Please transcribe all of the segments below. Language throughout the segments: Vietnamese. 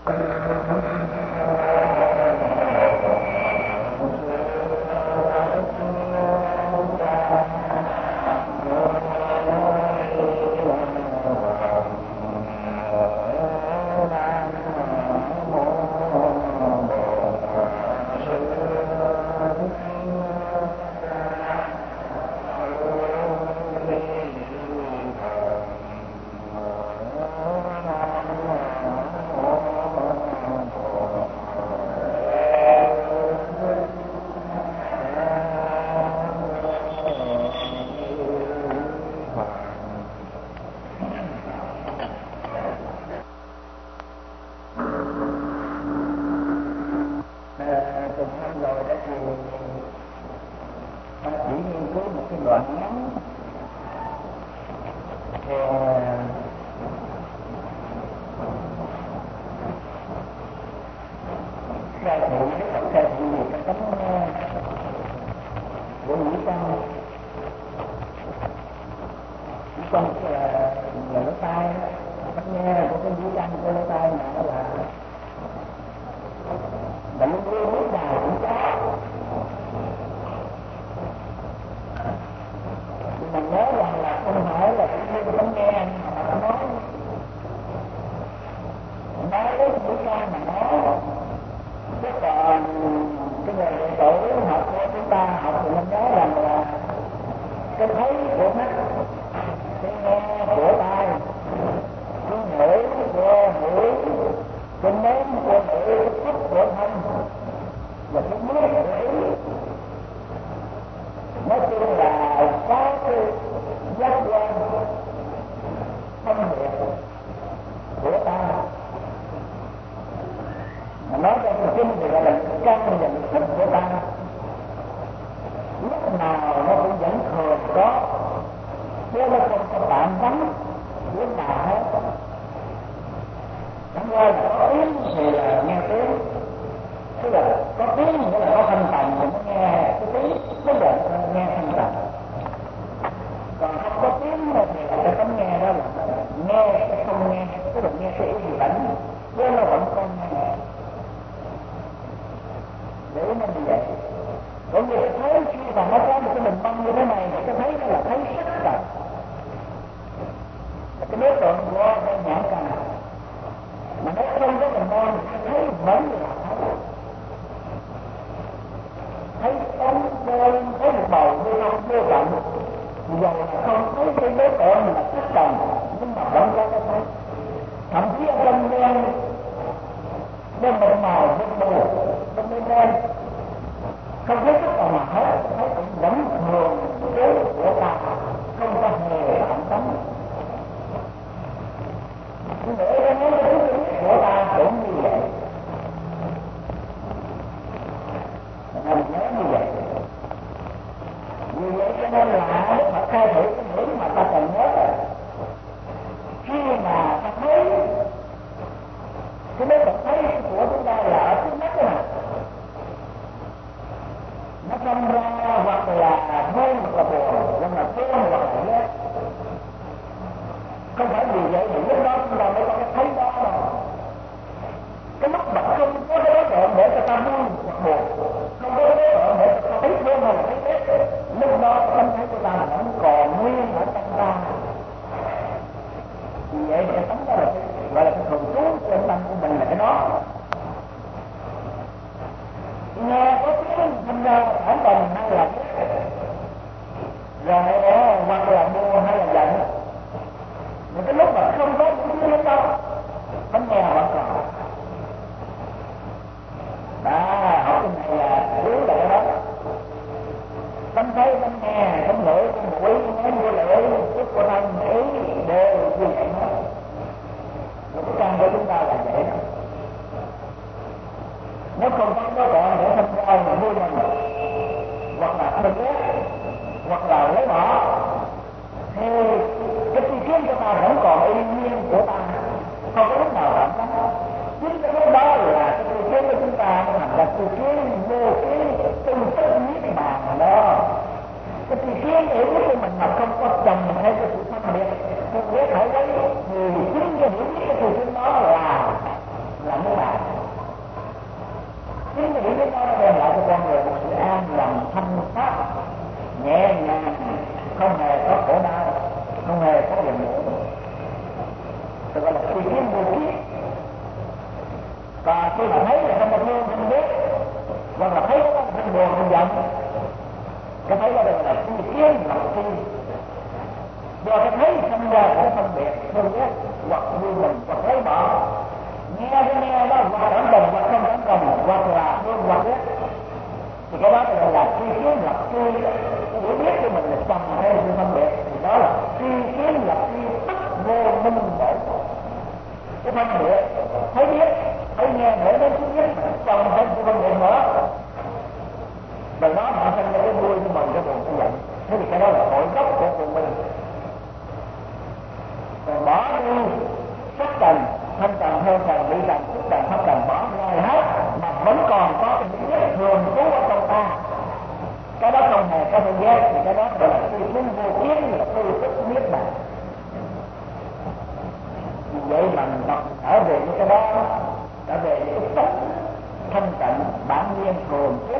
là khi mà thấy là không được thương không biết, hoặc là thấy nó không buồn không giận, cái thấy đó là tri kiến lập tri. Do cái thấy sinh ra cái phân biệt thương ghét hoặc vui mừng hoặc lấy bỏ, nghe đó hoặc cảm tình hoặc không cảm tình, hoặc là thương hoặc ghét, thì cái đó là tri kiến lập tri. Để biết cho mình là chồng hay là phân biệt thì đó là tri kiến lập tri tất vô minh bổ. Cái phân biệt thấy biết thấy nghe để đến thứ nhất chồng hay là phân biệt nữa, rồi đó họ sinh ra cái vui cái mừng cái buồn cái giận. Thế thì cái đó là cội gốc của vô minh. Còn bỏ đi sắc trần, thanh trần, hơi trần, bị trần, xúc trần, pháp trần, bỏ ngay hết mà vẫn còn có cái thứ nhất thường trú ở trong ta. Cái đó không hề có phân giác, thì cái đó là tư kiến vô kiến, là tư thức niết bàn. Vì vậy mà trở về với cái đó, trở về với cái sắc thanh tịnh bản nhiên thường trú,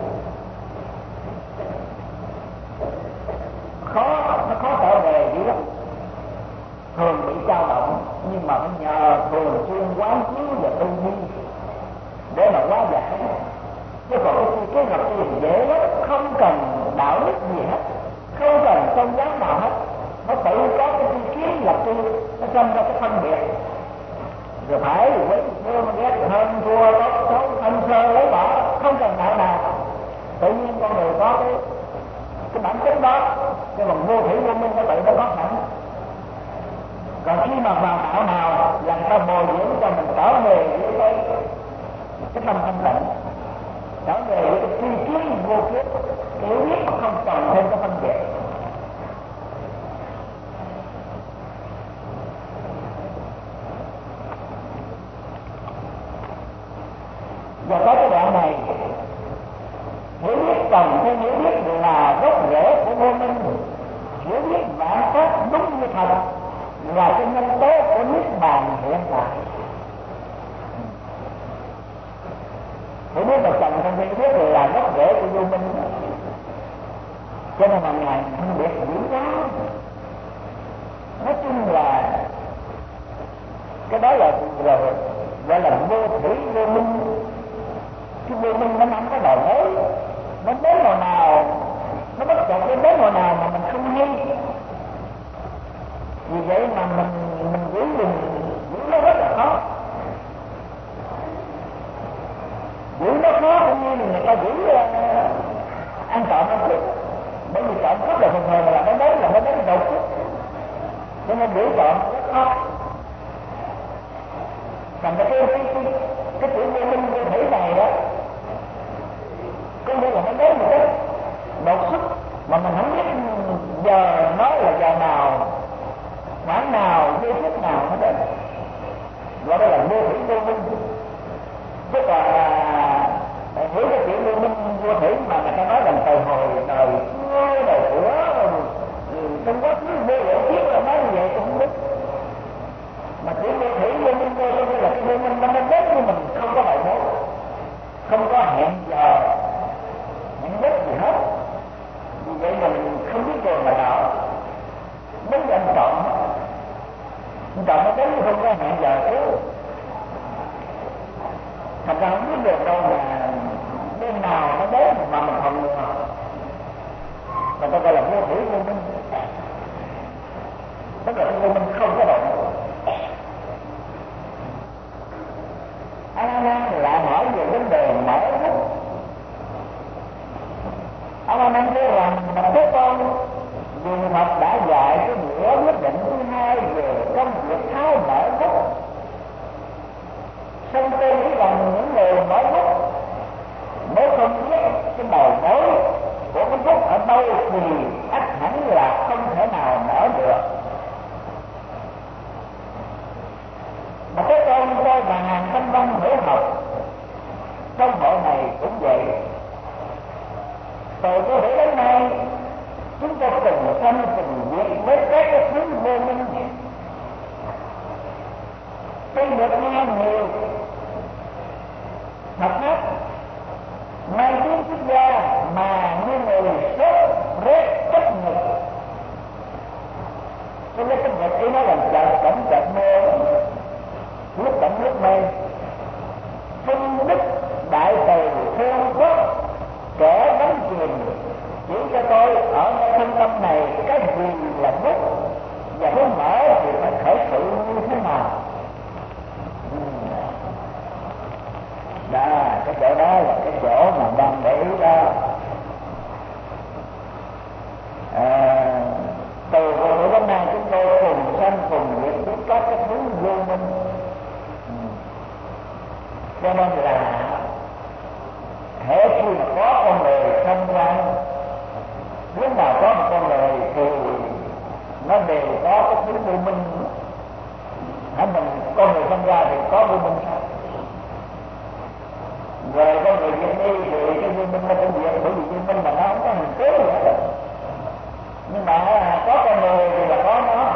nó khó trở về dữ lắm, thường bị dao động, nhưng mà phải nhờ thường xuyên quán chiếu và tư duy để mà hóa giải. Chứ còn cái tri kiến lập tri thì dễ lắm, không cần đạo đức gì hết, không cần tôn giáo nào hết, nó tự có cái tri kiến lập tri, nó sinh ra cái phân biệt, rồi phải với thương ghét hơn thua tốt xấu thân sơ lấy bỏ, không cần đạo nào, tự nhiên con người có cái bản tính đó, cái bằng vô thủy vô minh nó tự nó có sẵn. Còn khi mà vào đạo nào là người ta bồi dưỡng cho mình trở về với cái tâm thanh tịnh, trở về với cái tri kiến vô kiến, hiểu biết mà không cần thêm cái phân biệt. Và tới cái đoạn này, hiểu biết cần thêm hiểu biết là gốc rễ của vô minh. Hiểu biết vạn pháp đúng như thật là cái nhân tố của niết bàn hiện tại. Hiểu biết mà cần thêm hiểu biết là gốc rễ của vô minh. Cho nên là ngài phân biệt dữ quá. Nói chung là cái đó là gọi là vô thủy vô minh. Cái vô minh nó không có đầu mối, nó đến hồi nào nó bất chợt đến hồi nào mà mình không hay. Vì vậy mà mình giữ nó rất là khó. Giữ nó khó cũng như người ta giữ an toàn hơn chút. Bởi vì trộm cắp là thường thường là nó đến đột xuất, cho nên giữ trộm rất khó. Thành ra cái chữ vô minh vô thủy này đó, có nghĩa là nó đến một cái đột xuất mà mình không biết giờ nói là giờ nào, khoảng nào, giây phút nào nó đến. Gọi đó là vô thủy vô minh. Chứ còn hiểu cái chuyện vô minh vô thủy mà người ta nói rằng từ hồi đời xưa đời của trong quá khứ vô lượng kiếp là nói như vậy cũng không biết. Mà chuyện vô thủy vô minh vô thủy là cái vô minh nó đến nhưng mình không có bài mối, không có hẹn giờ hẹn đích gì hết. Vì vậy mình không biết đường mà nào đến cho anh chọn nó đến không có hẹn giờ trước, thành ra không biết được đâu là bên nào nó đến mà mình không ngờ. Mà ta gọi là vô thủy vô minh, tức là vô minh không có động. A-nan lại hỏi về vấn đề mở hút. A-nan nói rằng mà Thế Tôn dù Phật đã dạy cái nghĩa quyết định thứ hai về công việc tháo mở hút. Song tôi nghĩ rằng những người mở hút nếu không biết cái đầu mối của cái hút ở đâu thì ắt hẳn là không thể nào mở được. Mà Thế Tôn coi và hàng thanh văn hữu học trong hội này cũng vậy. Từ có thể đến nay chúng ta từng sanh từng diệt với các cái thứ vô minh. Tuy được nghe nhiều thật hết, mai tiếng xuất gia mà như người sốt rét chất ngực. Cho nên cái ngực ý nó làm chợt cảnh chợt mê, lúc cảnh lúc mê. chỗ đó là cái chỗ mà đang để ý đó. Từ buổi hôm nay chúng tôi cùng sanh cùng diệt với các cái thứ vô minh. Cho nên là hễ khi mà có con người sanh ra, lúc nào có một con người thì nó đều có cái thứ vô minh. Hả, mình con người sanh ra thì có vô minh sao? Rồi con người diệt đi thì cái vô minh nó cũng diệt, bởi vì vô minh mà nó không có hình tướng gì hết. Nhưng mà có con người thì là có nó.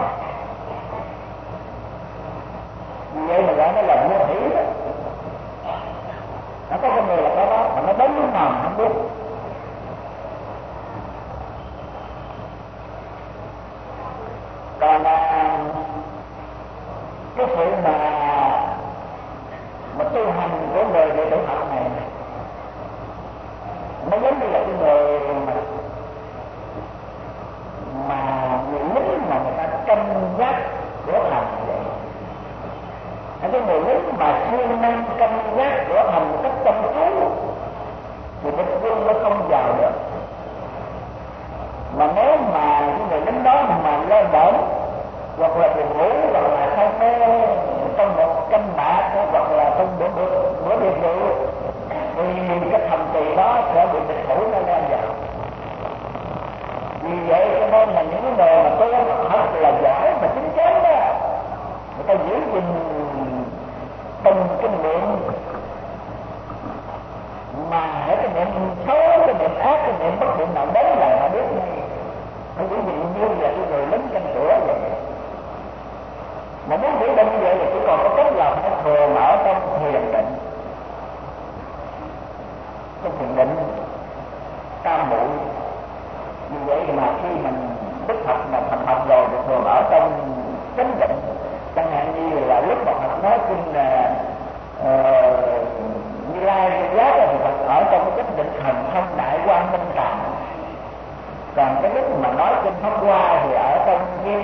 Vì vậy mà gọi nó là vô thủy đó. Nó có con người là có nó, mà nó đến lúc nào mà không biết. Còn cái sự mà tu hành của người đệ tử Phật này, nó giống như là cái người mà người lính mà người ta canh gác cửa thành vậy. Cái người lính mà siêng năng canh gác cửa thành một cách tâm trú thì địch quân nó không vào được. Mà nếu mà cái người lính đó mà lên đỡ hoặc là buồn ngủ hoặc là say mê trong một canh bạc hoặc là trong bữa biệt vụ thì cái thành trì đó sẽ bị địch thủ nó lên vào. Vì vậy cho nên là những người mà tu thật là giỏi mà chính chắn đó, người ta giữ gìn từng kinh nghiệm, mà hãy cái niệm xấu, cái niệm ác, cái niệm bất niệm nào đến là họ biết ngay. Nó giữ gìn như là cái người lính canh cửa vậy. Mà muốn giữ định như vậy thì chỉ còn có cách là phải thường ở trong thiền định. Trong thiền định tam muội. Vì vậy mà khi mình Đức Phật mà thành học rồi thì thường ở trong chánh định. Chẳng hạn như là lúc mà Phật nói kinh là Như Lai Như Giác thì Phật ở trong cái chánh định thần thông đại quang minh cảm. Còn cái lúc mà nói kinh Pháp Hoa thì ở trong cái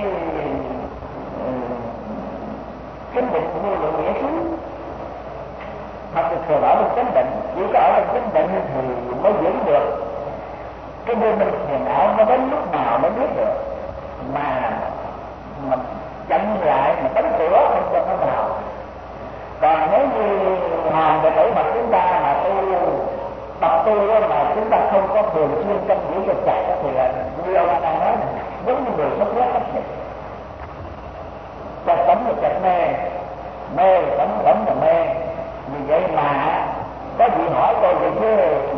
chánh định vô lượng nghĩa xứ. Phật thì thường ở trong chánh định, chỉ có ở trong chánh định thì mới giữ được cái vô minh thiền ảo. Nó đến lúc nào mới biết được, mà chặn lại mà đóng cửa không cho nó vào. Còn nếu như hàng đệ tử Phật chúng ta mà tập tu mà chúng ta không có thường xuyên canh giữ cho chặt thì là như ông đang nói này, giống như người sắp ghét hết vậy. Chặt tấm là chặt mê, mê tấm là mê. Vì vậy mà có vị hỏi tôi vậy chứ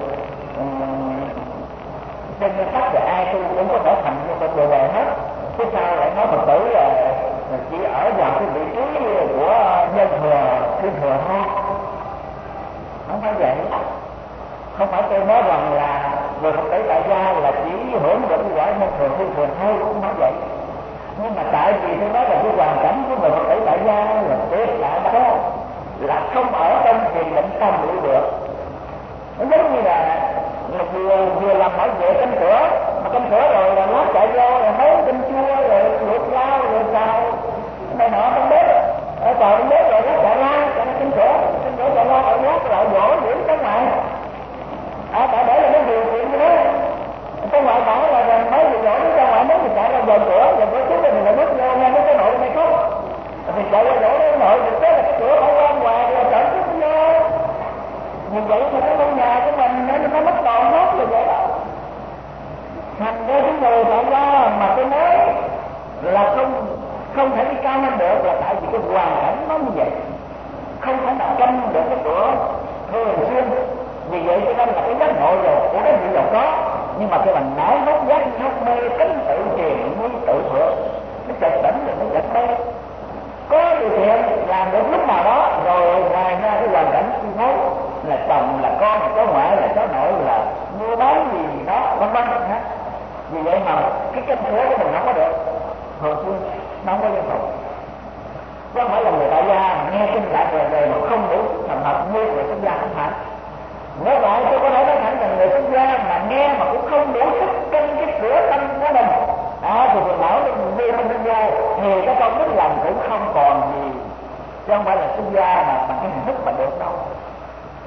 trên nguyên tắc thì ai tu cũng có thể thành như con người hết. Thế sao lại nói Phật tử là chỉ ở vào cái vị trí của nhân thừa, thiên thừa thôi? Không phải vậy. Không phải tôi nói rằng là người Phật tử tại gia là chỉ hưởng được cái quả nhân thừa, thiên thừa thôi, không phải vậy. Nhưng mà tại vì tôi nói là cái hoàn cảnh của người Phật tử tại gia là tuyệt đại đó, là không ở trong thiền định tam muội được. Nó giống như là vừa làm bảo vệ cánh cửa, mà cánh cửa rồi là nó chạy vô rồi nấu canh chua rồi luộc rau rồi xào này nọ trong bếp, ở vào trong bếp rồi nó chạy ra cho nó cánh cửa chạy ra rồi nó lại đổ điểm cái ngoài. Tại để là nó điều kiện như thế. Cái ngoại bảo là mới vừa đổ nó ra ngoài mới thì chạy ra vào cửa trước thì mình lại bước vô nghe cái nội này khóc. Thì chạy ra đổ cái nội thì tới là cái cửa phải qua ngoài rồi chạy trước vô. Như vậy thì cái ngôi nhà của mình nó mất đòn hết rồi vậy đó. Thành ra cái người tại gia mà tôi nói là không thể đi cao hơn được là tại vì cái hoàn cảnh nó như vậy, không thể nào canh được cái cửa thường xuyên. Vì vậy cho nên là cái giác ngộ rồi của cái gì giàu có, nhưng mà cái bằng não hốt giác hốt mê cánh tự truyền muốn tự sửa, nó chợt tỉnh rồi nó chợt mê. Có điều kiện làm được lúc nào đó rồi ngoài ra cái hoàn cảnh chi phối là chồng là con là cháu ngoại là cháu nội là mua bán gì đó vân vân hết. Vì vậy mà cái cánh cửa của mình không có được thường xuyên, nó không có liên tục. Chứ không phải là người tại gia nghe kinh lại về mà không đủ thành thật như người xuất gia không phải. Ngược lại tôi có thể nói thẳng rằng người xuất gia mà nghe mà cũng không đủ sức canh cái cửa tâm của mình, thì mình bảo mình đi không xuất gia thì cái công đức lành cũng không còn gì, chứ không phải là xuất gia mà bằng cái hình thức mà được đâu.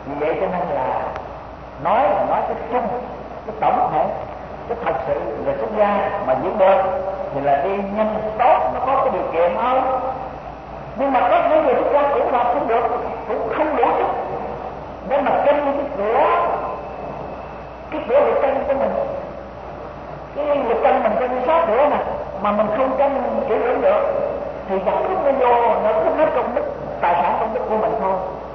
Vì vậy cho nên là nói cái chung, cái tổng thể, cái thật sự là xuất gia mà giữ bền thì là đi nhanh tốt, nó có cái điều kiện hơn. Nhưng mà có những người xuất gia cũng làm không được, cũng không đủ sức để mà canh cái cửa lực canh của mình. Cái lực canh mình canh 6 cửa mà mình không canh kỹ lưỡng được thì gặp lúc nó vô, nó cứ hết công đức, tài sản công đức của mình thôi.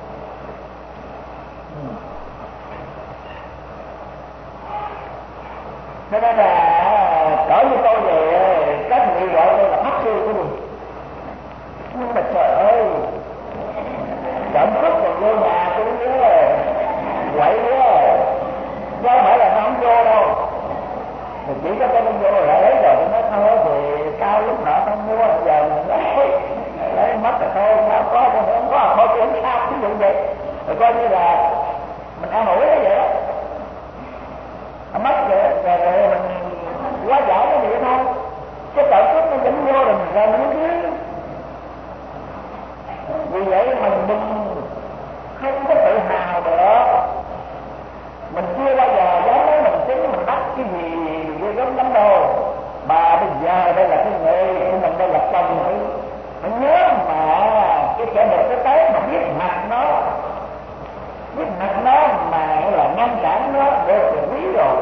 Cho nên là cỡ như tôi về các vị gọi tôi là pháp sư của mình. Nhưng mà trời ơi, chậm phút còn vô nhà tôi quậy quá, chứ không phải là nó không vô đâu. Thì chỉ có cái nó vô là lấy rồi nó nói thôi thì cao lúc nọ không mua, giờ mình lấy mất rồi thôi, sao có không có thôi chứ không sao, ví dụ vậy. Rồi coi như là mình ăn ủi nó vậy đó. Mất rồi mình quá giải cái gì thôi, chứ tự chút nó vẫn vô rồi mình ra nó chứ. Vì vậy mình đừng không có tự hào được. Mình chưa bao giờ dám nói mình chính mình bắt cái gì ghê gớm lắm đâu. Mà bây giờ đây là cái nghề của mình, đây là chồng phải nhớ mà cái kẻ địch nó tới mà biết mặt nó mà là ngăn cản nó được là quý rồi.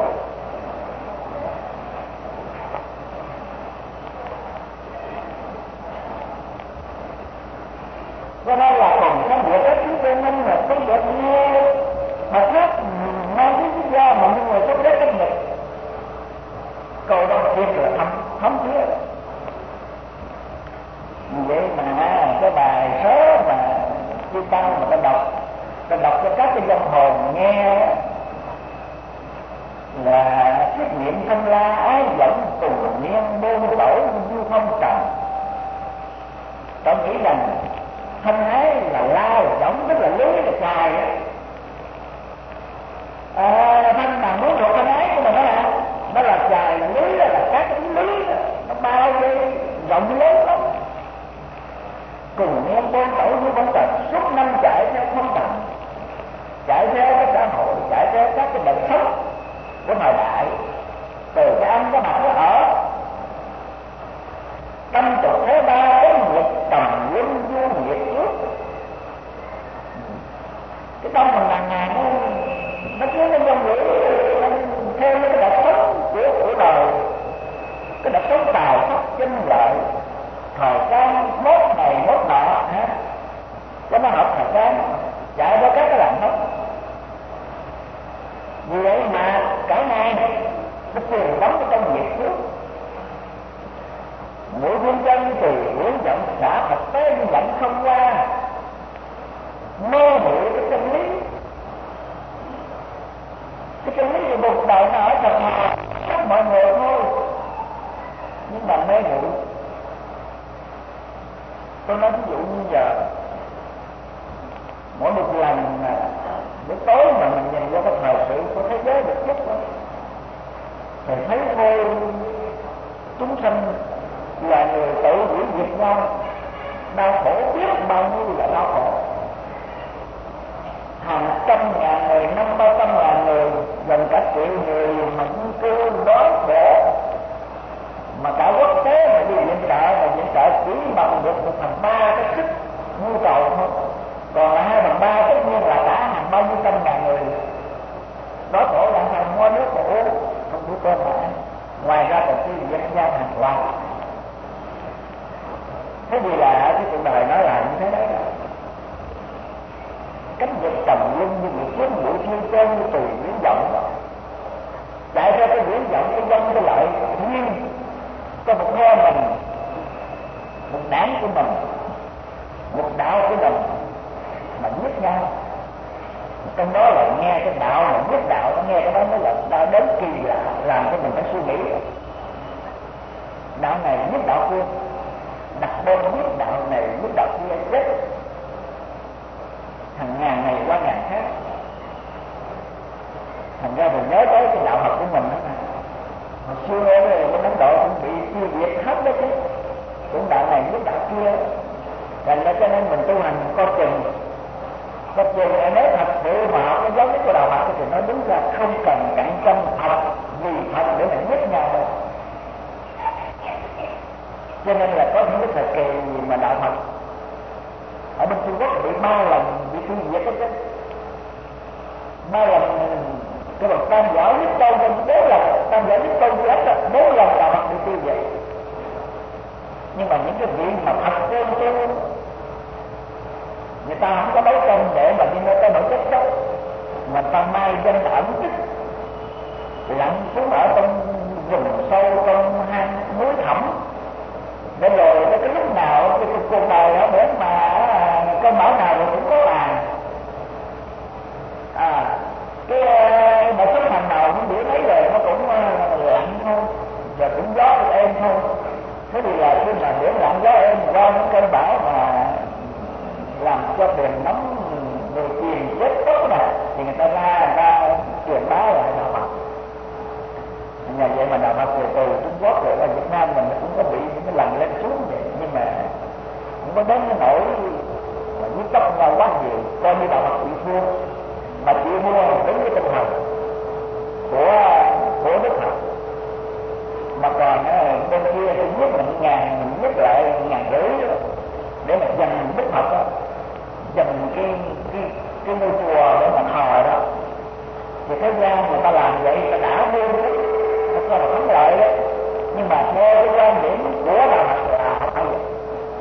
Cho nên là còn không được các thứ bên mình là không được nghe mà khác mang cái lý do mà những người sống rất cách nghịch. Câu đó thiệt là thấm thiết. Vậy mà cái bài số mà chư tăng mà ta đọc cho các cái dân hồn nghe là thiết niệm thanh la ái dẫn tùng niên đôn tổ du không trần. Tôi nghĩ rằng thân ái là lao là giống, tức là lưới là dài thân mà muốn được thân ái của mình đó là dài, lưới là các cái lưới đó, nó bao vây rộng lớn lắm. Cùng niên đôn tổ như không trần, suốt năm chạy theo không trần, chạy theo cái xã hội, chạy theo các cái đời sống của thời đại, từ cái ăn cái mặt nó ở tâm tục thế ba đến nghiệp tầm luân du nghiệp trước. Cái tâm mình ngàn ngàn nó cứ lên trong ngữ theo cái đặc sống của đời, cái đặc sống tài sắc chân lợi, thời gian mốt này mốt nọ cho nó hợp thời gian, chạy theo các cái làn tóc. Vì vậy mà cả ngày nó truyền đóng cái trong nghiệp trước. Mỗi phương chân thì hướng dẫn xã thực tế như dẫn không qua, mơ muội cái chân lý. Cái chân lý thì một đời nó ở thật mà các mọi người thôi, nhưng mà mê muội. Tôi nói ví dụ như giờ mỗi một lần mà buổi tối mà mình nhìn vô cái thời sự của thế giới được chút thôi, thì thấy thôi chúng sanh là người tự hủy diệt nhau, đau khổ biết bao nhiêu là đau khổ. Hàng trăm ngàn người, 500-300 ngàn người, gần cả triệu người mà nguy cơ đói khổ, mà cả quốc tế mà đi viện trợ chỉ bằng được 1/3 cái sức nhu cầu thôi, còn là 2/3 tất nhiên là cả hàng bao nhiêu trăm ngàn người đói khổ làm sao mua nước mà uống, không đủ cơm mà ăn. Ngoài ra còn tiêu dân gian hàng loạt. Thế vì là cái cuộc đời nó là như thế đấy. Cách dịch tầm luân như một chiếc mũi thiên chân như tùy viễn vọng đó, chạy theo cái viễn vọng cái dân cái lợi nhưng có một phe mình, một đảng của mình, một đạo của mình mà giết nhau. Trong đó là nghe cái đạo là giết đạo, nó nghe cái đó mới là đạo đến kỳ lạ, làm cho mình phải suy nghĩ. Đạo này giết đạo kia, đặt bên giết đạo này giết đạo kia, chết hàng ngàn này qua ngàn khác. Thành ra mình nhớ tới cái đạo học của mình đó. Hồi xưa bên Ấn Độ cũng bị tiêu diệt hết đó chứ, cũng đạo này giết đạo kia. Thành ra cho nên mình tu hành có chừng nếu thật sự mà thì nói đúng ra không cần cạnh tranh học vì thật để mà giết nhau đâu. Cho nên là có những cái thời kỳ mà đạo Phật ở bên Trung Quốc bị 3 lần bị tiêu diệt hết. 3 lần cái bậc tam giáo nhất tôn, 4 lần tam giáo nhất tôn chết, 4 lần đạo Phật bị tiêu diệt. Nhưng mà những cái vị mà thật tôn tu, người ta không có đấu tranh để mà đi tới nỗi chết chóc, mà ta mai danh ẩn tích, lặn xuống ở trong rừng sâu, trong hang núi thẳm, để rồi cái lúc nào cái cuộc đời đó để mà cơn bão nào rồi cũng có tàn. Cái một số thằng nào cũng đĩa thấy rồi nó cũng lặng thôi, và cũng gió êm thôi. Thế thì là khi mà biển lặng gió êm qua những cơn bão mà làm cho biển nóng người chìm chết tốt này, thì người ta ra truyền bá lại đạo Phật. Nhờ vậy mà đạo Phật từ Trung Quốc rồi ở Việt Nam mình cũng có bị những cái lần lên xuống vậy, nhưng mà không có đến cái nỗi mà giết chóc nhau quá nhiều, coi như đạo Phật bị thua, mà chịu mua đúng cái tinh thần của Đức Phật. Mà còn bên kia thì giết mình ngàn, mình giết lại 1.500 để mà giành Đức Phật đó, giành cái ngôi chùa để mà thờ đó. Thì thế gian người ta làm vậy, người ta đã mua nó có là thắng lợi đấy, nhưng mà theo cái quan điểm của đạo Phật là không phải vậy.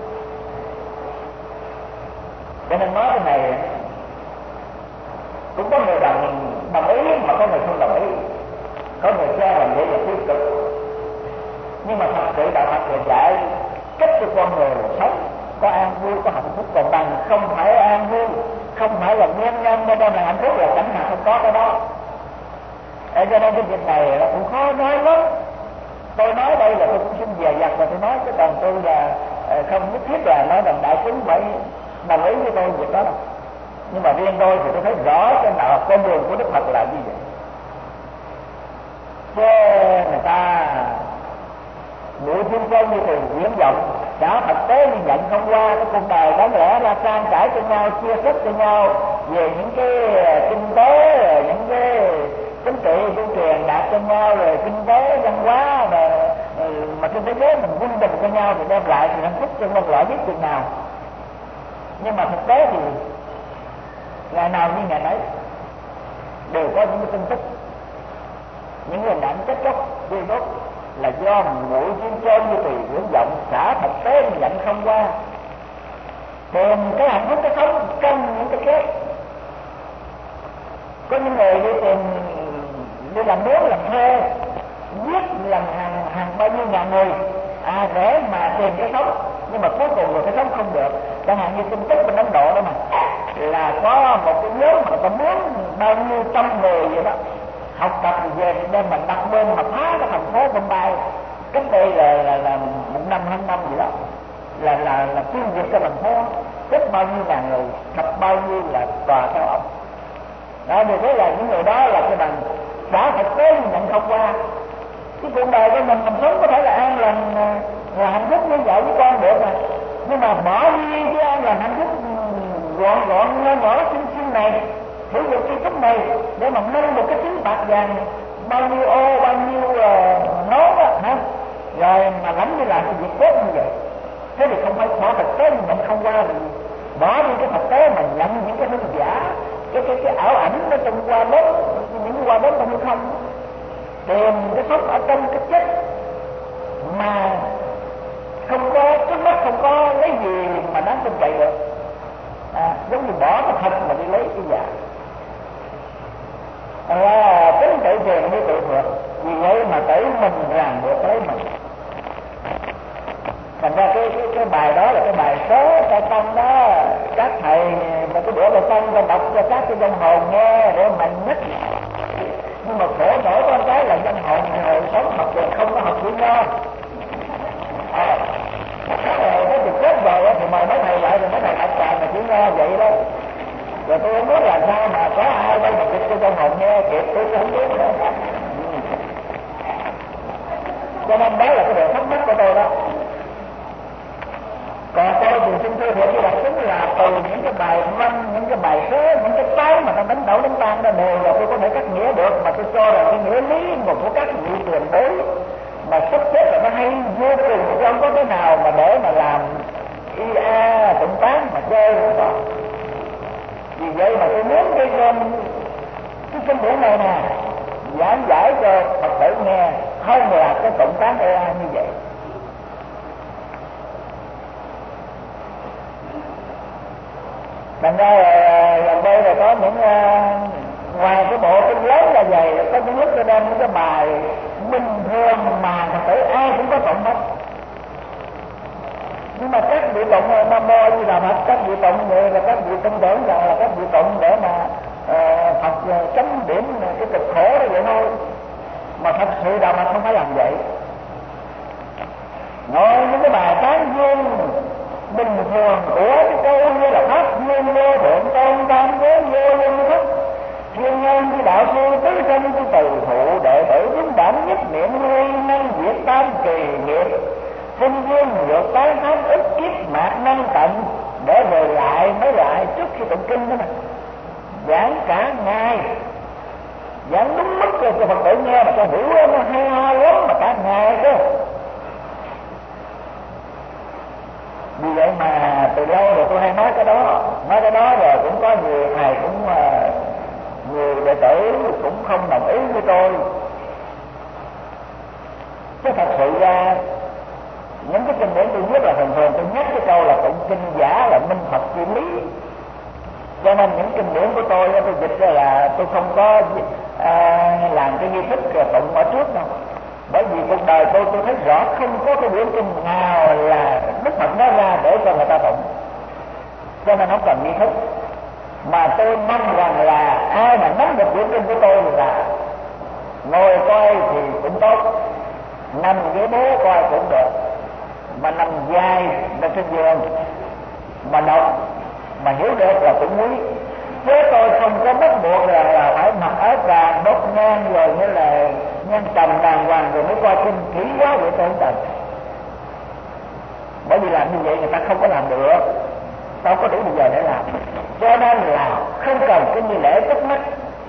Cho nên nói cái này cũng có người đồng ý mà có người không đồng ý, có người cho rằng vậy là tiêu cực. Nhưng mà thật sự đạo Phật là dạy cách cho con người sống có an vui, có hạnh phúc, còn bằng không phải an vui, không phải là nguyên nhân nên là hạnh phúc, là chẳng hạn không có cái đó. Cho nên cái việc này là cũng khó nói lắm. Tôi nói đây là tôi cũng xin dè dặt và tôi nói, chứ còn tôi là không nhất thiết là nói rằng đại chúng phải đồng ý với tôi việc đó đâu. Nhưng mà riêng tôi thì tôi thấy rõ cái đạo con đường của Đức Phật là như vậy. Chứ người ta mũi thiên chân như từ diễn vọng, đã thực tế như nhận không qua cái cuộc đời đáng lẽ ra san trải cho nhau, chia sẻ cho nhau về những cái kinh tế, rồi những cái chính trị tuyên truyền đạt cho nhau, rồi kinh tế văn hóa mà trên thế giới mình quân bình cho nhau thì đem lại thì hạnh phúc cho nhân loại biết chừng nào. Nhưng mà thực tế thì ngày nào như ngày nấy đều có những cái tin tức, những hình ảnh chết chóc gây đốt là do mũi duyên trơn như tùy hướng vọng, xả thực tế nhận không qua, tìm cái hạnh phúc cái sống trong những cái chết. Có những người đi làm mướn làm thuê, giết lần hàng bao nhiêu ngàn người để mà tìm cái sống, nhưng mà cuối cùng rồi cái sống không được. Chẳng hạn như tin tức bên Ấn Độ đó mà là có một cái nhóm mà ta muốn bao nhiêu trăm người vậy đó học tập về đem mình đặt bên mà phá cái thành phố Bombay cách đây là 1 năm 2 năm gì đó, là tiêu diệt cái thành phố, chết bao nhiêu ngàn người, sập bao nhiêu là tòa cao ốc đó. Vì thế là những người đó là cái bằng đã thực tế nhận không qua. Cái cuộc đời của mình sống có thể là an lành, là hạnh phúc như vợ với con được mà, nhưng mà bỏ đi cái an lành hạnh phúc gọn nhỏ xinh này, sử dụng cái phúc này để mà nâng một cái trứng bạc vàng bao nhiêu ô, bao nhiêu nốt á hả, rồi mà lắm đi làm cái việc tốt như vậy. Thế thì không phải bỏ thực tế mình không qua, thì bỏ đi cái thực tế mà nhận những cái hương giả, cái ảo ảnh nó trong qua đốt, những qua đốt trong không, tìm cái sống ở trong cái chết mà không có trước mắt, không có lấy gì mà đáng tin cậy được. Giống như bỏ cái thật mà đi lấy cái giả. Tính tự tiền như tự thuộc, vì vậy mà tự mình ràng buộc lấy mình. Thành ra cái bài đó là cái bài số ca tăng đó, các thầy và cái bữa ca tăng ta đọc cho các cái dân hồn nghe để mình nhắc. Nhưng mà khổ nổi con cái là dân hồn người sống học rồi không có học chữ nho. Cái việc chết rồi thì mời mấy thầy lại rồi mấy thầy học bài mà chữ nho vậy đó. Rồi tôi không biết làm sao mà có ai đây mà dịch cho dân hồn nghe kịp, tôi không biết nữa. Cho nên đó là cái điều thắc mắc của tôi đó. Còn tôi thì xin thưa thiệt với đại chúng là từ những cái bài văn, những cái bài sớ, những cái tán mà ta đánh đổ đánh tan đó đều là tôi có thể cắt nghĩa được, mà tôi cho rằng cái nghĩa lý một của các vị tiền bối mà sắp xếp là nó hay vô cùng, chứ không có cái nào mà để mà làm ia tụng tán mà chơi nữa đó. Vì vậy mà tôi muốn cái kinh điển này nè giảng giải cho Phật tử nghe, không là cái tụng tán ia như vậy. Thành ra gần đây là có những ngoài cái bộ kinh lớn là vậy, có những lúc tôi đem những cái bài bình thường mà thật tử ai cũng có tụng hết. Nhưng mà các vị tụng Nam Mô Như Đà Phật, các vị tụng vậy là các vị tin tưởng rằng là các vị tụng để mà Phật chấm điểm cái cực khổ đó vậy thôi. Mà thật sự Đạo Phật không phải làm vậy. Ngồi những cái bài tán dương bình thường của cái câu như là pháp duyên vô thượng tôn tam giới vô luân thức thiên nhân với đạo sư tứ sinh với từ thụ đệ tử chúng bản nhất niệm huy năng diệt tam kỳ nghiệp sinh duyên ngược tái thám ức kiếp mạt năng tận để rồi lại mới lại trước khi tụng kinh đó mà giảng cả ngày, giảng đúng mức rồi cho Phật tử nghe mà cho hiểu nó hay ho lắm mà cả ngày cơ. Vì vậy mà từ lâu rồi tôi hay nói cái đó rồi cũng có nhiều thầy cũng nhiều đệ tử cũng không đồng ý với tôi. Chứ thật sự ra những cái kinh điển tôi nhất là thường tôi nhắc cái câu là tụng kinh giả là minh Phật chi lý. Cho nên những kinh điển của tôi dịch ra là tôi không có làm cái nghi thức tụng ở trước đâu. Bởi vì cuộc đời tôi thấy rõ không có cái quyển kinh nào là Đức Phật nói ra để cho người ta tụng, cho nên không cần nghi thức. Mà tôi mong rằng là ai mà nắm được quyển kinh của tôi là ngồi coi thì cũng tốt, nằm ghế bố coi cũng được, mà nằm dài lên trên giường mà đọc mà hiểu được là cũng quý. Chứ tôi không có bắt buộc là phải mặc áo vàng đốt ngang rồi như là nhân trầm đàng hoàng rồi mới coi kinh kỹ quá vậy tôi không cần. Bởi vì làm như vậy người ta không có làm được, tao có đủ bây giờ để làm. Cho nên là không cần cái nghi lễ tức mắt.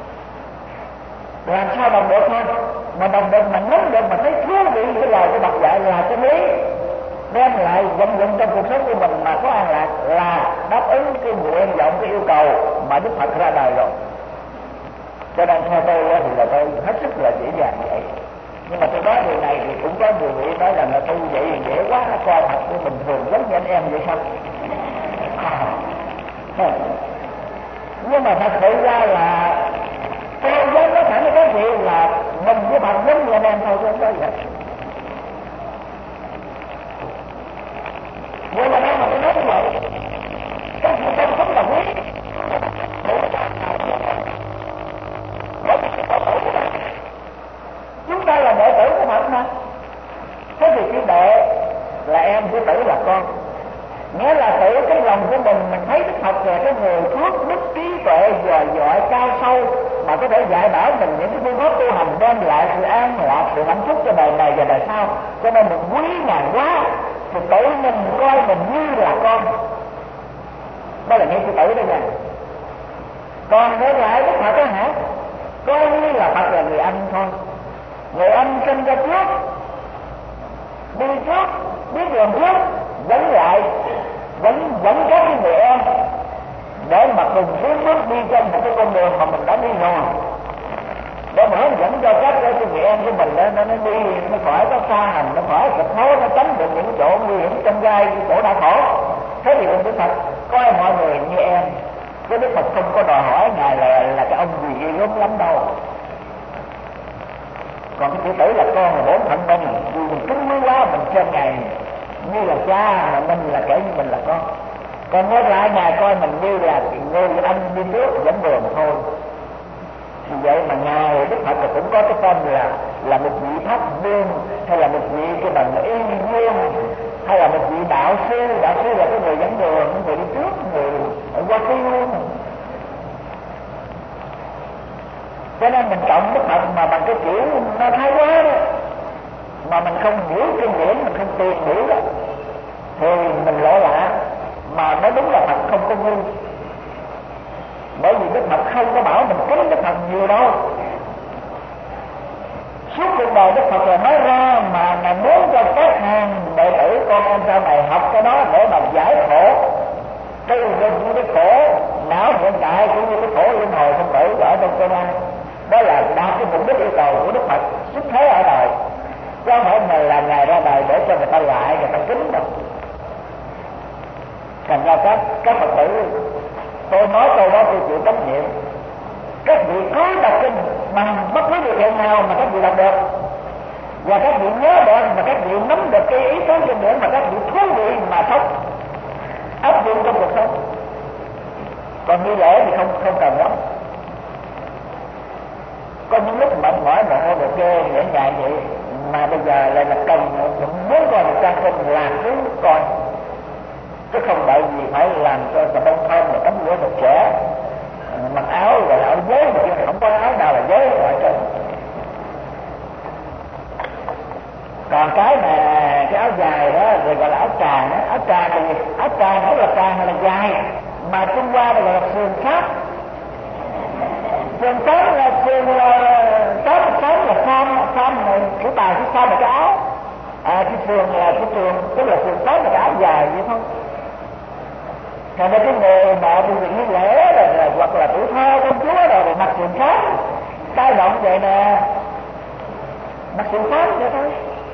Làm sao đồng được thôi, mà đồng được mà nắm được mà thấy thú vị cái lời của Bậc dạy là cái lý đem lại vận dụng trong cuộc sống của mình mà có an lạc là đáp ứng cái nguyện vọng, cái yêu cầu mà Đức Phật ra đời rồi. Cho nên theo tôi thì là tôi hết sức là dễ dàng vậy. Nhưng mà tôi nói điều này thì cũng có nhiều vị nói rằng là tôi vậy dễ quá, coi Phật của bình thường giống như anh em vậy sao? Nhưng mà thật sự ra là tôi dám nói thẳng với các vị là mình với Phật giống như anh em thôi, chứ không có vậy. Vậy mà đâu mà tôi nói như vậy, các vị không sống là quý. Chúng ta là đệ tử của Phật mà. Thế thì cái đệ là em, cái tử là con. Nghĩa là tự cái lòng của mình thấy Đức Phật là cái người phước đức trí tuệ dồi dọi cao sâu mà có thể dạy bảo mình những cái phương pháp tu hành đem lại sự an lạc, sự hạnh phúc cho đời này và đời sau. Cho nên mình quý Ngài quá thì tự mình coi mình như là con. Đó là nghĩa chữ tử đây nha. Còn ngược lại Đức Phật đó hả? Coi như là Phật là người anh thôi. Người anh sinh ra trước, đi trước, biết đường trước, dẫn lại, vẫn có cái người em để mà cùng tiến bước đi trên một cái con đường mà mình đã đi rồi, để mà hướng dẫn cho các cái người em của mình nó đi, nó khỏi có xa hành, nó khỏi sụp hố, nó tránh được những chỗ nguy hiểm trong gai, chỗ đau khổ. Thế thì Đức Phật coi mọi người như em. Cái Đức Phật không có đòi hỏi Ngài là cái ông gì ghê gớm lắm đâu. Còn cái chữ tử là con là bốn phận mình, vì mình cứng mới quá mình xem Ngài như là cha, mà mình là kể như mình là con. Còn ngược lại Ngài coi mình như là người anh đi trước dẫn đường thôi. Vì vậy mà Ngài Đức Phật cũng có cái tên là một vị Pháp Vương, hay là một vị cái bằng Y Vương, hay là một vị đạo sư. Đạo sư là cái người dẫn đường, người đi trước, người ở qua kia luôn. Cho nên mình trọng Đức Phật mà bằng cái kiểu nó thái quá đó, mà mình không hiểu kinh điển, mình không tìm hiểu đó, thì mình lỗ lạ. Mà nói đúng là Phật không có ngu, Bởi vì Đức Phật không có bảo mình kính Đức Phật nhiều đâu. Suốt cuộc đời Đức Phật là nói ra mà Ngài muốn cho các hàng đệ tử con em sau này học cái đó để mà giải khổ những cái khổ não hiện tại cũng như cái khổ luân hồi sinh tử ở trong tương lai. Đó là đạt cái mục đích yêu cầu của Đức Phật xuất thế ở đời, chứ không phải là Ngài ra đời để cho người ta lại người ta kính đâu. Thành ra các Phật tử, tôi nói câu đó tôi chịu trách nhiệm. Các vị cứ đọc kinh bằng bất cứ điều kiện nào mà các vị đọc được, và các vị nhớ được, mà các vị nắm được cái ý tứ kinh điển mà các vị thú vị mà sống áp dụng trong cuộc sống. Còn nghi lễ thì không cần lắm. Có những lúc mệt mỏi mồ hôi đổ kê nhẹ nhàng vậy mà bây giờ lại là cần muốn coi một trang kinh là cứ coi, chứ không đợi gì phải làm cho tập bông thơm và tắm rửa sạch sẽ, mặc áo gọi là áo giới mà chứ không có áo nào là giới ở trên. Còn cái mà cái áo dài đó rồi gọi là áo tràng đó. Áo tràng thì áo tràng tức là tràng hay là dài, mà Trung Hoa gọi là sườn sát. Sườn sát là sườn sát là sam này cái bài cái sam là cái áo, cái sườn là cái sườn, tức là sườn sát là cái áo dài vậy thôi. Thành ra cái người mà tu viện nghi lễ là hoặc là tuổi thơ công chúa rồi mặc sườn sát, tay động vậy nè, mặc sườn sát vậy thôi.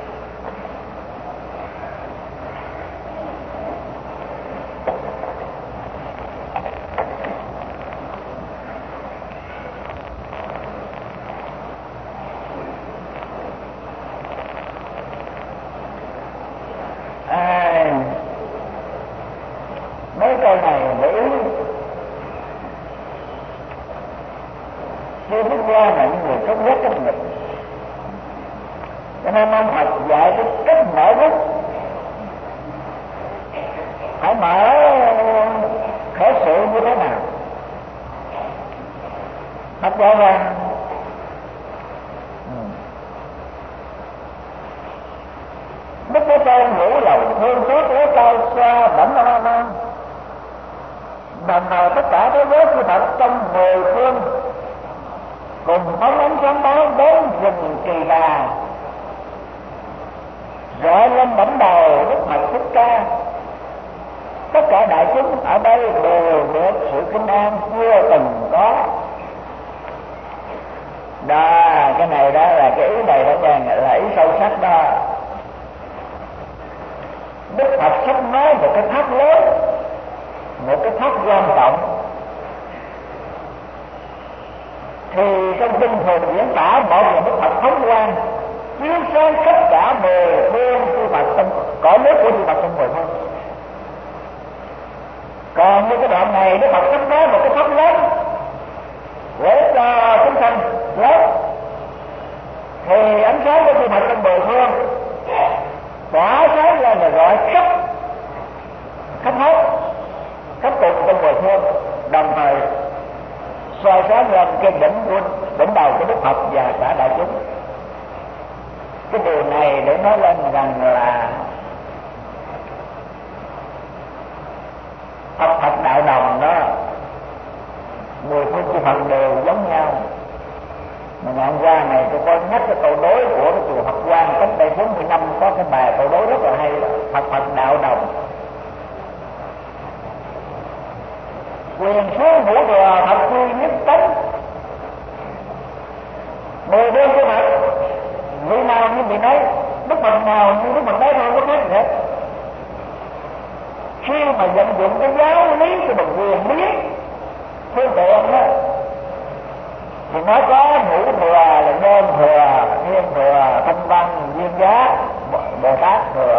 Mấy câu này để ý chưa biết qua là những người sống nhất cách nghịch, cho nên ông Phật dạy cái cách mở bút phải mở khởi sự như thế nào. Phật dạy rằng Đức Thế Tôn ngũ lòng thương xót thế cao xa bẩm ma, đồng thời tất cả thế giới chư Phật trong 10 phương cùng phóng ánh sáng báo đến rừng Kỳ Đà, rọi lên đỉnh đầu Đức Phật Thích Ca. Tất cả đại chúng ở đây đều được sự kinh an chưa từng có. Đó, cái này đó là cái ý này đó nha, là ý sâu sắc đó. Đức Phật sắp nói một cái thác lớn, một cái thác quan trọng, thì trong kinh thường diễn tả một là Đức Phật thống quan chiếu sáng tất cả 10 phương chư Phật trong cõi nước của chư Phật trong 10 phương. Còn như cái đoạn này Đức Phật sắp nói một cái thác lớn để cho chúng sanh lớn, thì ánh sáng của chư Phật trong 10 phương tỏa sáng lên là gọi khắp hết khắp cùng trong 10 phương, đồng thời soi sáng lên cái đỉnh đầu của Đức Phật và cả đại chúng. Cái điều này để nói lên rằng là Phật đạo đồng đó, 10 phương chư Phật đều giống nhau. Mà ngày hôm qua này tôi có nhắc cái câu đối của cái chùa Phật Quang cách đây 40 năm, có cái bài câu đối rất là hay đó. Phật đạo đồng, quyền xuống ngũ thừa Phật quy nhất tánh. 10 phương chư Phật vị nào như vị nói, Đức Phật nào như Đức Phật đấy thôi, có khác gì hết. Khi mà vận dụng cái giáo lý của mình quyền lý phương tiện đó, thì nó có ngũ thừa là Nhân thừa, Thiên thừa, Thanh Văn, Duyên Giá, Bồ Tát thừa.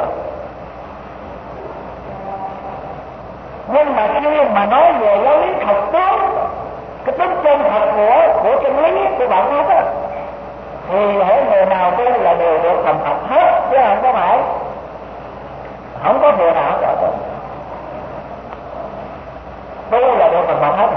Nhưng mà khi mà nói về giáo lý thật tướng, cái tính chân thật của chân lý của bạn pháp á, thì hễ người nào tu là đều được thành Phật hết, chứ không có phải không có thừa nào cả. Tu là được thành Phật hết.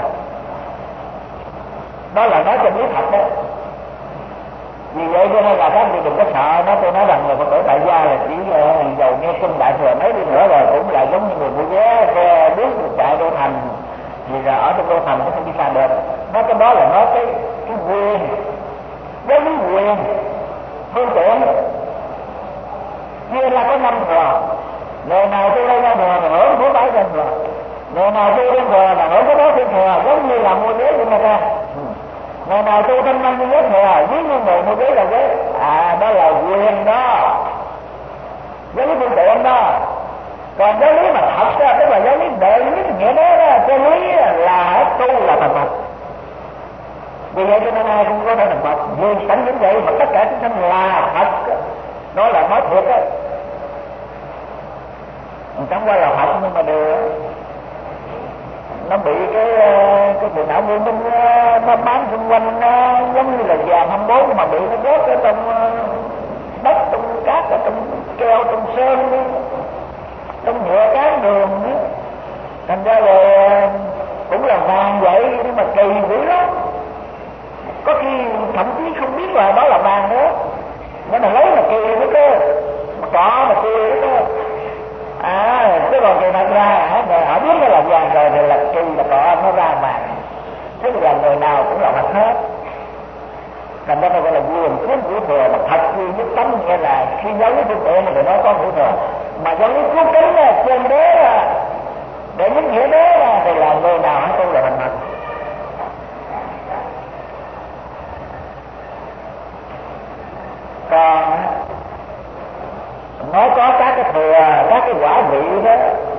Đó là nói chân lý thật đó. Vì vậy cho nên là các vị đừng có sợ nó. Tôi nói rằng người Phật tử tại gia là chỉ dầu nghe kinh đại thừa mấy đi nữa rồi cũng là giống như người mua vé xe bus chạy đô thành vì là ở trong đô thành nó không đi xa được. Nói cái đó là nói cái quyền, với lý quyền phương tiện. Như là có 5 thừa, người nào tu đây ra thừa là hưởng của 7 trên thừa, người nào tu trên thừa là hưởng của 8 trên thừa, giống như là mua ghế của người ta. Người nào tu trên 50 ghế thừa, dưới như người mua ghế là ghế. Đó là quyền đó, với lý phương tiện đó. Còn giáo lý mà thật ra tức là giáo lý đệ lý nghĩa đó, giáo lý là tu là thành Phật. Vì vậy cho nên ai cũng có thể thành Phật. Vì sẵn những vậy mà tất cả chúng sanh là Phật, đó là nói thiệt á. Chẳng qua là Phật nhưng mà được nó bị cái bộ não vô minh nó bám xung quanh, nó giống như là vàng 24 mà bị nó rớt ở trong đất, trong cát, ở trong keo, trong sơn, trong nhựa cán đường đó. Thành ra là cũng là vàng vậy nhưng mà kỳ dữ lắm, có khi thậm chí không biết là đó là vàng nữa, nhưng mà lấy là kỳ nữa cơ, mà có mà kỳ nữa cơ. Chứ còn người nào ra họ biết nó là vàng rồi thì là kỳ là có nó ra vàng, tức là người nào cũng là Phật hết. Thành ra nó gọi là quyền phước hữu thừa, mà thật như nhất tánh nghĩa là khi giáo lý phương tiện thì nó có hữu thừa, mà giáo lý phước kính trên đế để những nghĩa đế thì là người nào hắn tu là thành Phật. Còn nói có các cái thừa, các cái quả vị đó,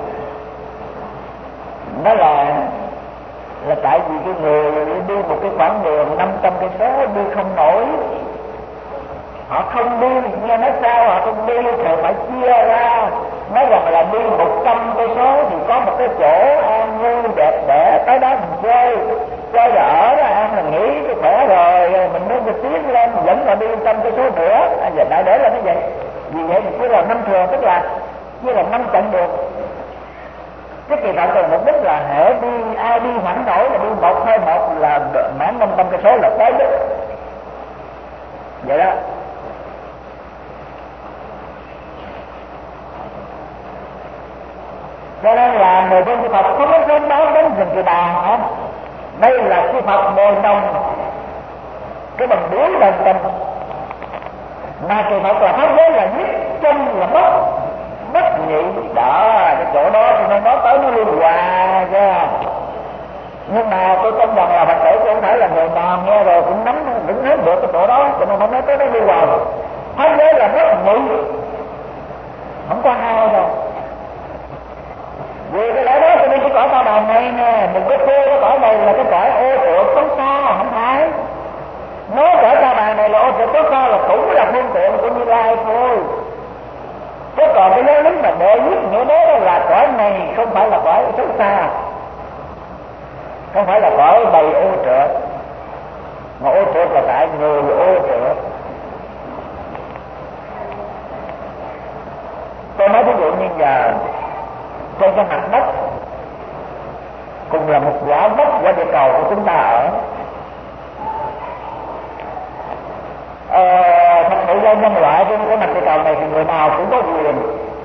nó là tại vì cái người đi một cái khoảng đường 500 cây số đi không nổi, họ không đi, nghe nói sao họ không đi thì phải chia ra, nói rằng là đi 100 cây số thì có một cái chỗ an vui đẹp đẽ, tới đó mình chơi rồi ở đó ăn là nghỉ cho khỏe rồi mình mới được tiến lên dẫn họ đi 100 cây số nữa. Giờ đại để là nó vậy. Vì vậy mình chia là 5 thường, tức là chia là 5 chặng đường. Cái kỳ thật từ mục đích là hệ đi, ai đi hoãn nổi là đi 121 là mãn 500 cây số là tới đích. Vậy đó. Cho nên là người dân Phật không có đến báo đến rừng Kỳ Đà hả? Đây là sư Phật mồi nồng cái bằng đuối đồng tình, mà kỳ Phật là pháp giới là nhất chân là bất nhị đó, cái chỗ đó thì nó nói tới nó liên hòa ra. Nhưng mà tôi tin rằng là Phật tử cũng không phải là người nào nghe rồi cũng nắm vững hết được cái chỗ đó, cho nên không nói tới nó liên hòa. Pháp giới là bất nhị, không có hai đâu. Vì cái lẽ đó cho nên cái cõi ta bà này nè, đừng có phê cái cõi này là cái cõi ô trượt xấu xa, không phải. Nói cõi ta bà này là ô trượt xấu xa là cũng là phương tiện của Như Lai thôi. Chứ còn cái giáo lý mà đệ nhất nghĩa đó là cõi này không phải là cõi xấu xa, không phải là cõi bày ô trượt, mà ô trượt là tại người ô trượt. Tôi nói ví dụ như giờ trên cái mặt đất cùng là một quả đất của địa cầu của chúng ta ở, thật sự ra nhân loại trên cái mặt địa cầu này thì người nào cũng có quyền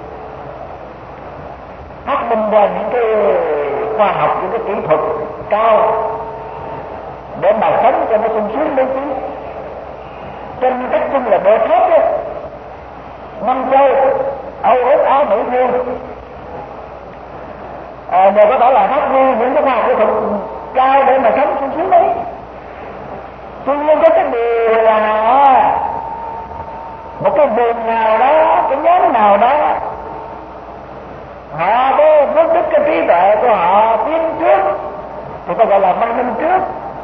phát minh ra những cái khoa học, những cái kỹ thuật cao để mà sống cho nó sung sướng đấy chứ. Trên cách chung là bờ thép đó, Nam Châu, Âu Úc, Á, Mỹ, Phương đều có thể là phát huy những cái khoa học kỹ thuật cao để mà sống sung sướng đấy. Tuy nhiên có cái điều là một cái vùng nào đó, cái nhóm nào đó họ có phước đức cái trí tuệ của họ tiến trước thì ta gọi là văn minh trước.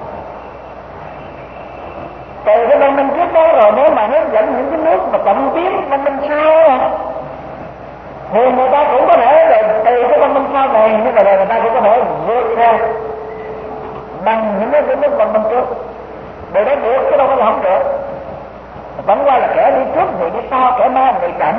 Từ cái văn minh trước đó rồi nếu mà hướng dẫn những cái nước mà chậm tiến văn minh sau thì người ta cũng có thể là từ cái văn minh sau này, nhưng mà người ta cũng có thể vượt ra bằng những cái nước văn minh trước. Điều đó được, cái đâu có là không được. Vẫn qua là kẻ đi trước, người đi sau, kẻ ma, người chậm.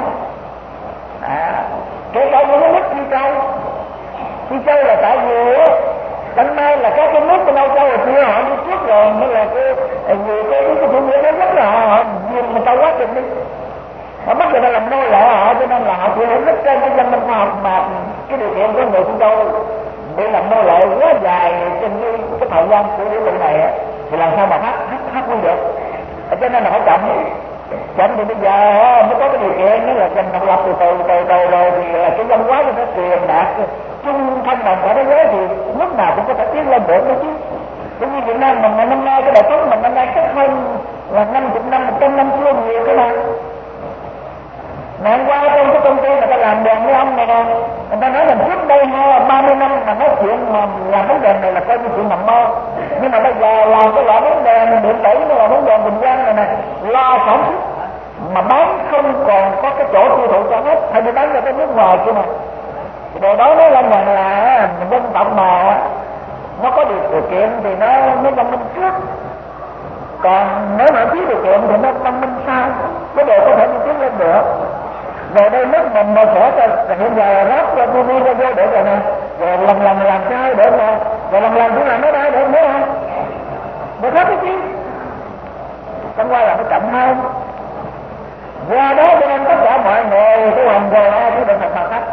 Kể cả những cái nước Phi Châu là tại vì Đằng nay là các cái nước bên Âu Châu rồi kia họ đi trước rồi, nên là cái nhiều cái chủ nghĩa đó rất là họ nhìn mình tao quá trình đi. Họ bắt người ta làm nô lệ họ, cho nên là họ chịu hưởng rất trên cái dân minh khoa học mà cái điều kiện của người Phi Châu bị làm nô lệ quá dài trên cái thời gian của vũ trụ này á, thì làm sao mà phát huy được. Cho nên là phải chậm thì bây giờ mới có cái điều kiện, nếu là dành độc lập từ rồi thì là cái văn hóa của nó truyền đạt chung thông đồng cả thế giới thì lúc nào cũng có thể tiến lên được đó chứ. Cũng như Việt Nam mình năm nay cái đời sống mình năm nay cách hơn là 50 năm, 100 năm chưa nhiều cái mà. Ngày hôm qua trong cái công ty người ta làm đèn với ông này nè, người ta nói là trước đây 30 năm mà nói chuyện mà làm vấn đề này là coi như chuyện nằm mơ. Nhưng mà bây giờ làm cái loại vấn đề điện tử nó là vấn đề bình dân này nè, lo sản xuất mà bán không còn có cái chỗ tiêu thụ cho hết, hay đi bán ra cái nước ngoài kia mà. Điều đó nói lên rằng là dân tộc mà nó có điều kiện thì nó văn minh trước, còn nếu mà thiếu điều kiện thì nó văn minh sau, cái đều có thể đi tiến lên được. Rồi đây nước mình mà sẽ cho hiện giờ ráp ra TV ra vô để rồi nè, rồi lần làm sao để mà, rồi lần cũng làm nó đây để nữa không? Được hết cái chứ. Chẳng qua là nó chậm hơn. Qua đó cho nên tất cả mọi người cái hoàn rồi cái được thật khách.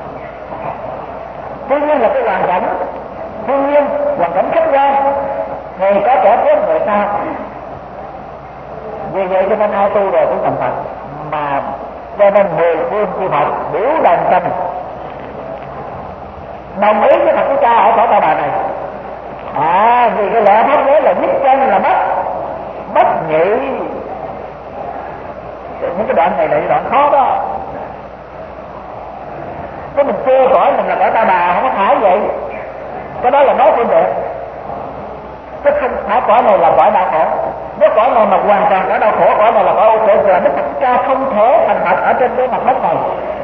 Tuy nhiên là cái hoàn cảnh, thiên nhiên, hoàn cảnh khách quan, người có kẻ trước người sau. Vì vậy cho nên ai tu rồi cũng thành Phật, mà cho nên 10 phương chư Phật biểu đồng tâm đồng ý với Phật của cha ở cõi Ta Bà này. Vì cái lẽ pháp giới là nhất chân là bất nhị. Những cái đoạn này là đoạn khó đó. Cái mình chê cõi mình là cõi Ta Bà không có phải vậy. Cái đó là nói phương tiện. Chứ không phải cõi này là cõi đau khổ. Nếu cõi này mà hoàn toàn cõi đau khổ, cõi này là cõi ô khổ, là Đức Phật Cha không thể thành Phật ở trên cái mặt đất này.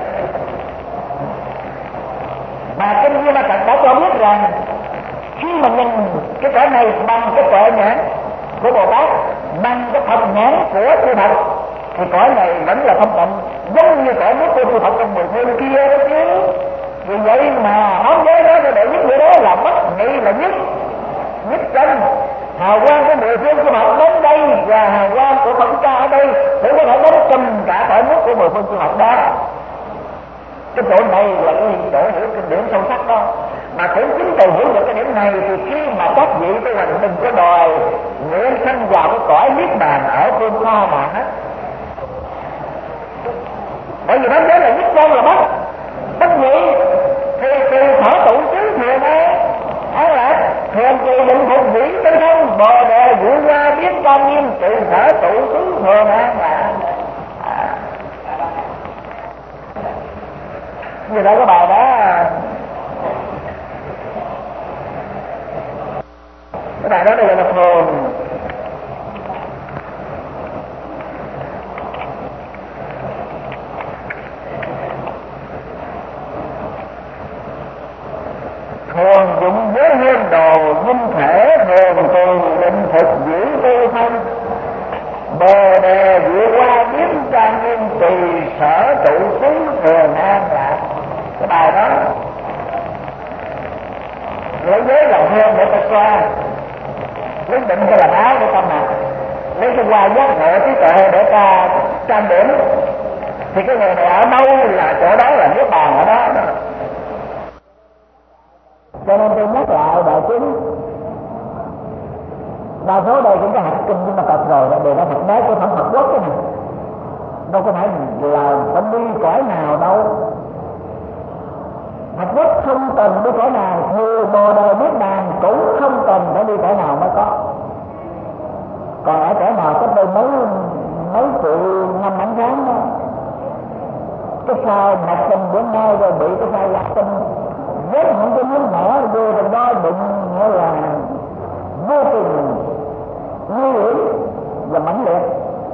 Mà kinh Như Ma Cật đã cho biết rằng khi mà nhìn cái cõi này bằng cái tuệ nhãn của Bồ Tát, bằng cái Phật nhãn của chư Phật, thì cõi này vẫn là không tịnh, giống như cõi nước của chư Phật trong 10 phương kia đó chứ. Vì vậy mà pháp giới đó để nhất người đó là bất nhị, là nhất chân. Hào quang của 10 phương chư Phật đến đây và hào quang của Phật Cha ở đây cũng có thể đến trùm cả cõi nước của 10 phương chư Phật đó. Cái chỗ này là cái chỗ hiểu kinh điển sâu sắc đó. Mà cũng chính từ hiểu được cái điểm này thì khi mà các vị tôi là đừng có đòi nguyện sanh vào cái cõi niết bàn ở phương xa mà hết. Bởi vì pháp giới là nhất chân là bất nhị, thì thở tụ chứ thường ấy án lạc thường trì định phục viễn tư thân bồ đề vũ hoa biết quan nghiêm tự thở tụ chứ thường án lạc. Như đó các bài đó, cái bài đó đây là thường. Thường dụng giới hương đồ minh thể, thường thường định thực giữ tư thân bồ đề vượt qua biến trang nghiêm tùy sở trụ xứ thường an lạc. Cái bài đó lấy giới làm hương để ta xoa, lấy định cho làm áo để ta mặc, lấy cho qua giác ngộ trí tuệ để ta trang điểm, thì cái người này ở đâu là chỗ đó là nước bàn ở đó. Cho nên tôi nhắc lại đại chúng, đa số đây cũng có học kinh nhưng mà tập rồi, đều đã Phật nói của thẩm Phật quốc đó mà, đâu có phải là phải đi cõi nào đâu. Phật quốc không cần đi cõi nào, thì bồ đề niết bàn cũng không cần phải đi cõi nào mới có. Còn ở cõi nào cách đây mấy sự năm ánh sáng đó, cái sao mặt tình bữa nay rồi bị cái sao lạc tinh với những cái miếng mỏ vô trong đó đựng nghĩa là vô cùng nguy hiểm và mãnh liệt,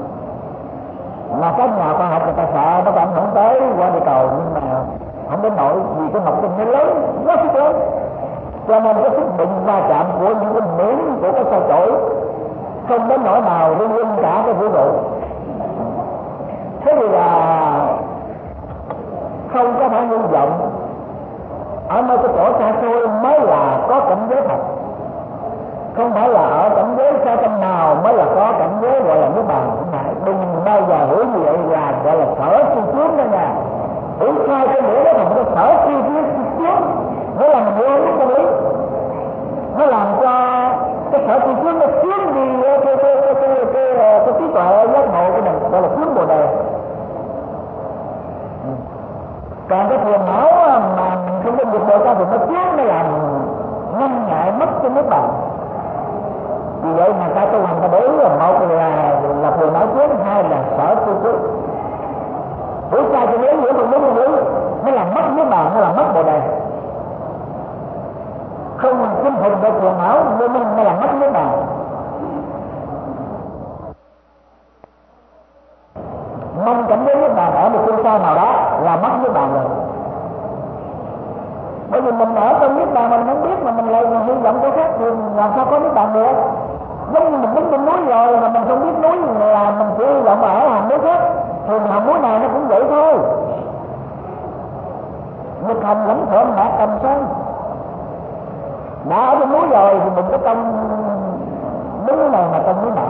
mà các nhà khoa học người ta sợ nó ảnh hưởng tới qua địa cầu, nhưng mà không đến nỗi vì cái học sinh nó lớn, nó sức lớn, cho nên cái sức đụng va chạm của những cái miếng của cái sao chổi không đến nỗi nào rung rung cả cái vũ trụ. Thế thì là không có thể hy vọng ở nơi cái chỗ xa xôi mới là có cảnh giới thật, không phải là ở cảnh giới xa tâm nào mới là có cảnh giới gọi là niết bàn. Đừng bao giờ hiểu như vậy là gọi là sở chi trước đó nha. Hiểu sai cái nghĩa đó là một cái sở chi trước, nghĩa là mình hiểu cái lý Vì vậy mà ta tu hành ta để là một là phiền não trước, hai là sở tu trước. Buổi sai cho lý giữa con đúng lý nó làm mất niết bàn, nó làm mất bồ đề. Không chinh phục được phiền não vô minh nó làm mất niết bàn. Mong cảnh giới niết bàn ở một phương xa nào đó là mất niết bàn rồi. Bởi vì mình ở trong niết bàn mình không biết mà mình lại hy vọng cái khác thì làm sao có niết bàn được? Giống như mình đứng trên núi rồi mà mình không biết núi là mình chỉ hy vọng ở hàng núi khác thì hàng núi này nó cũng vậy thôi. Nhật hành lãnh thổ mã cầm sơn. Đã ở trên núi rồi thì mình có công đứng núi này mà công núi nọ.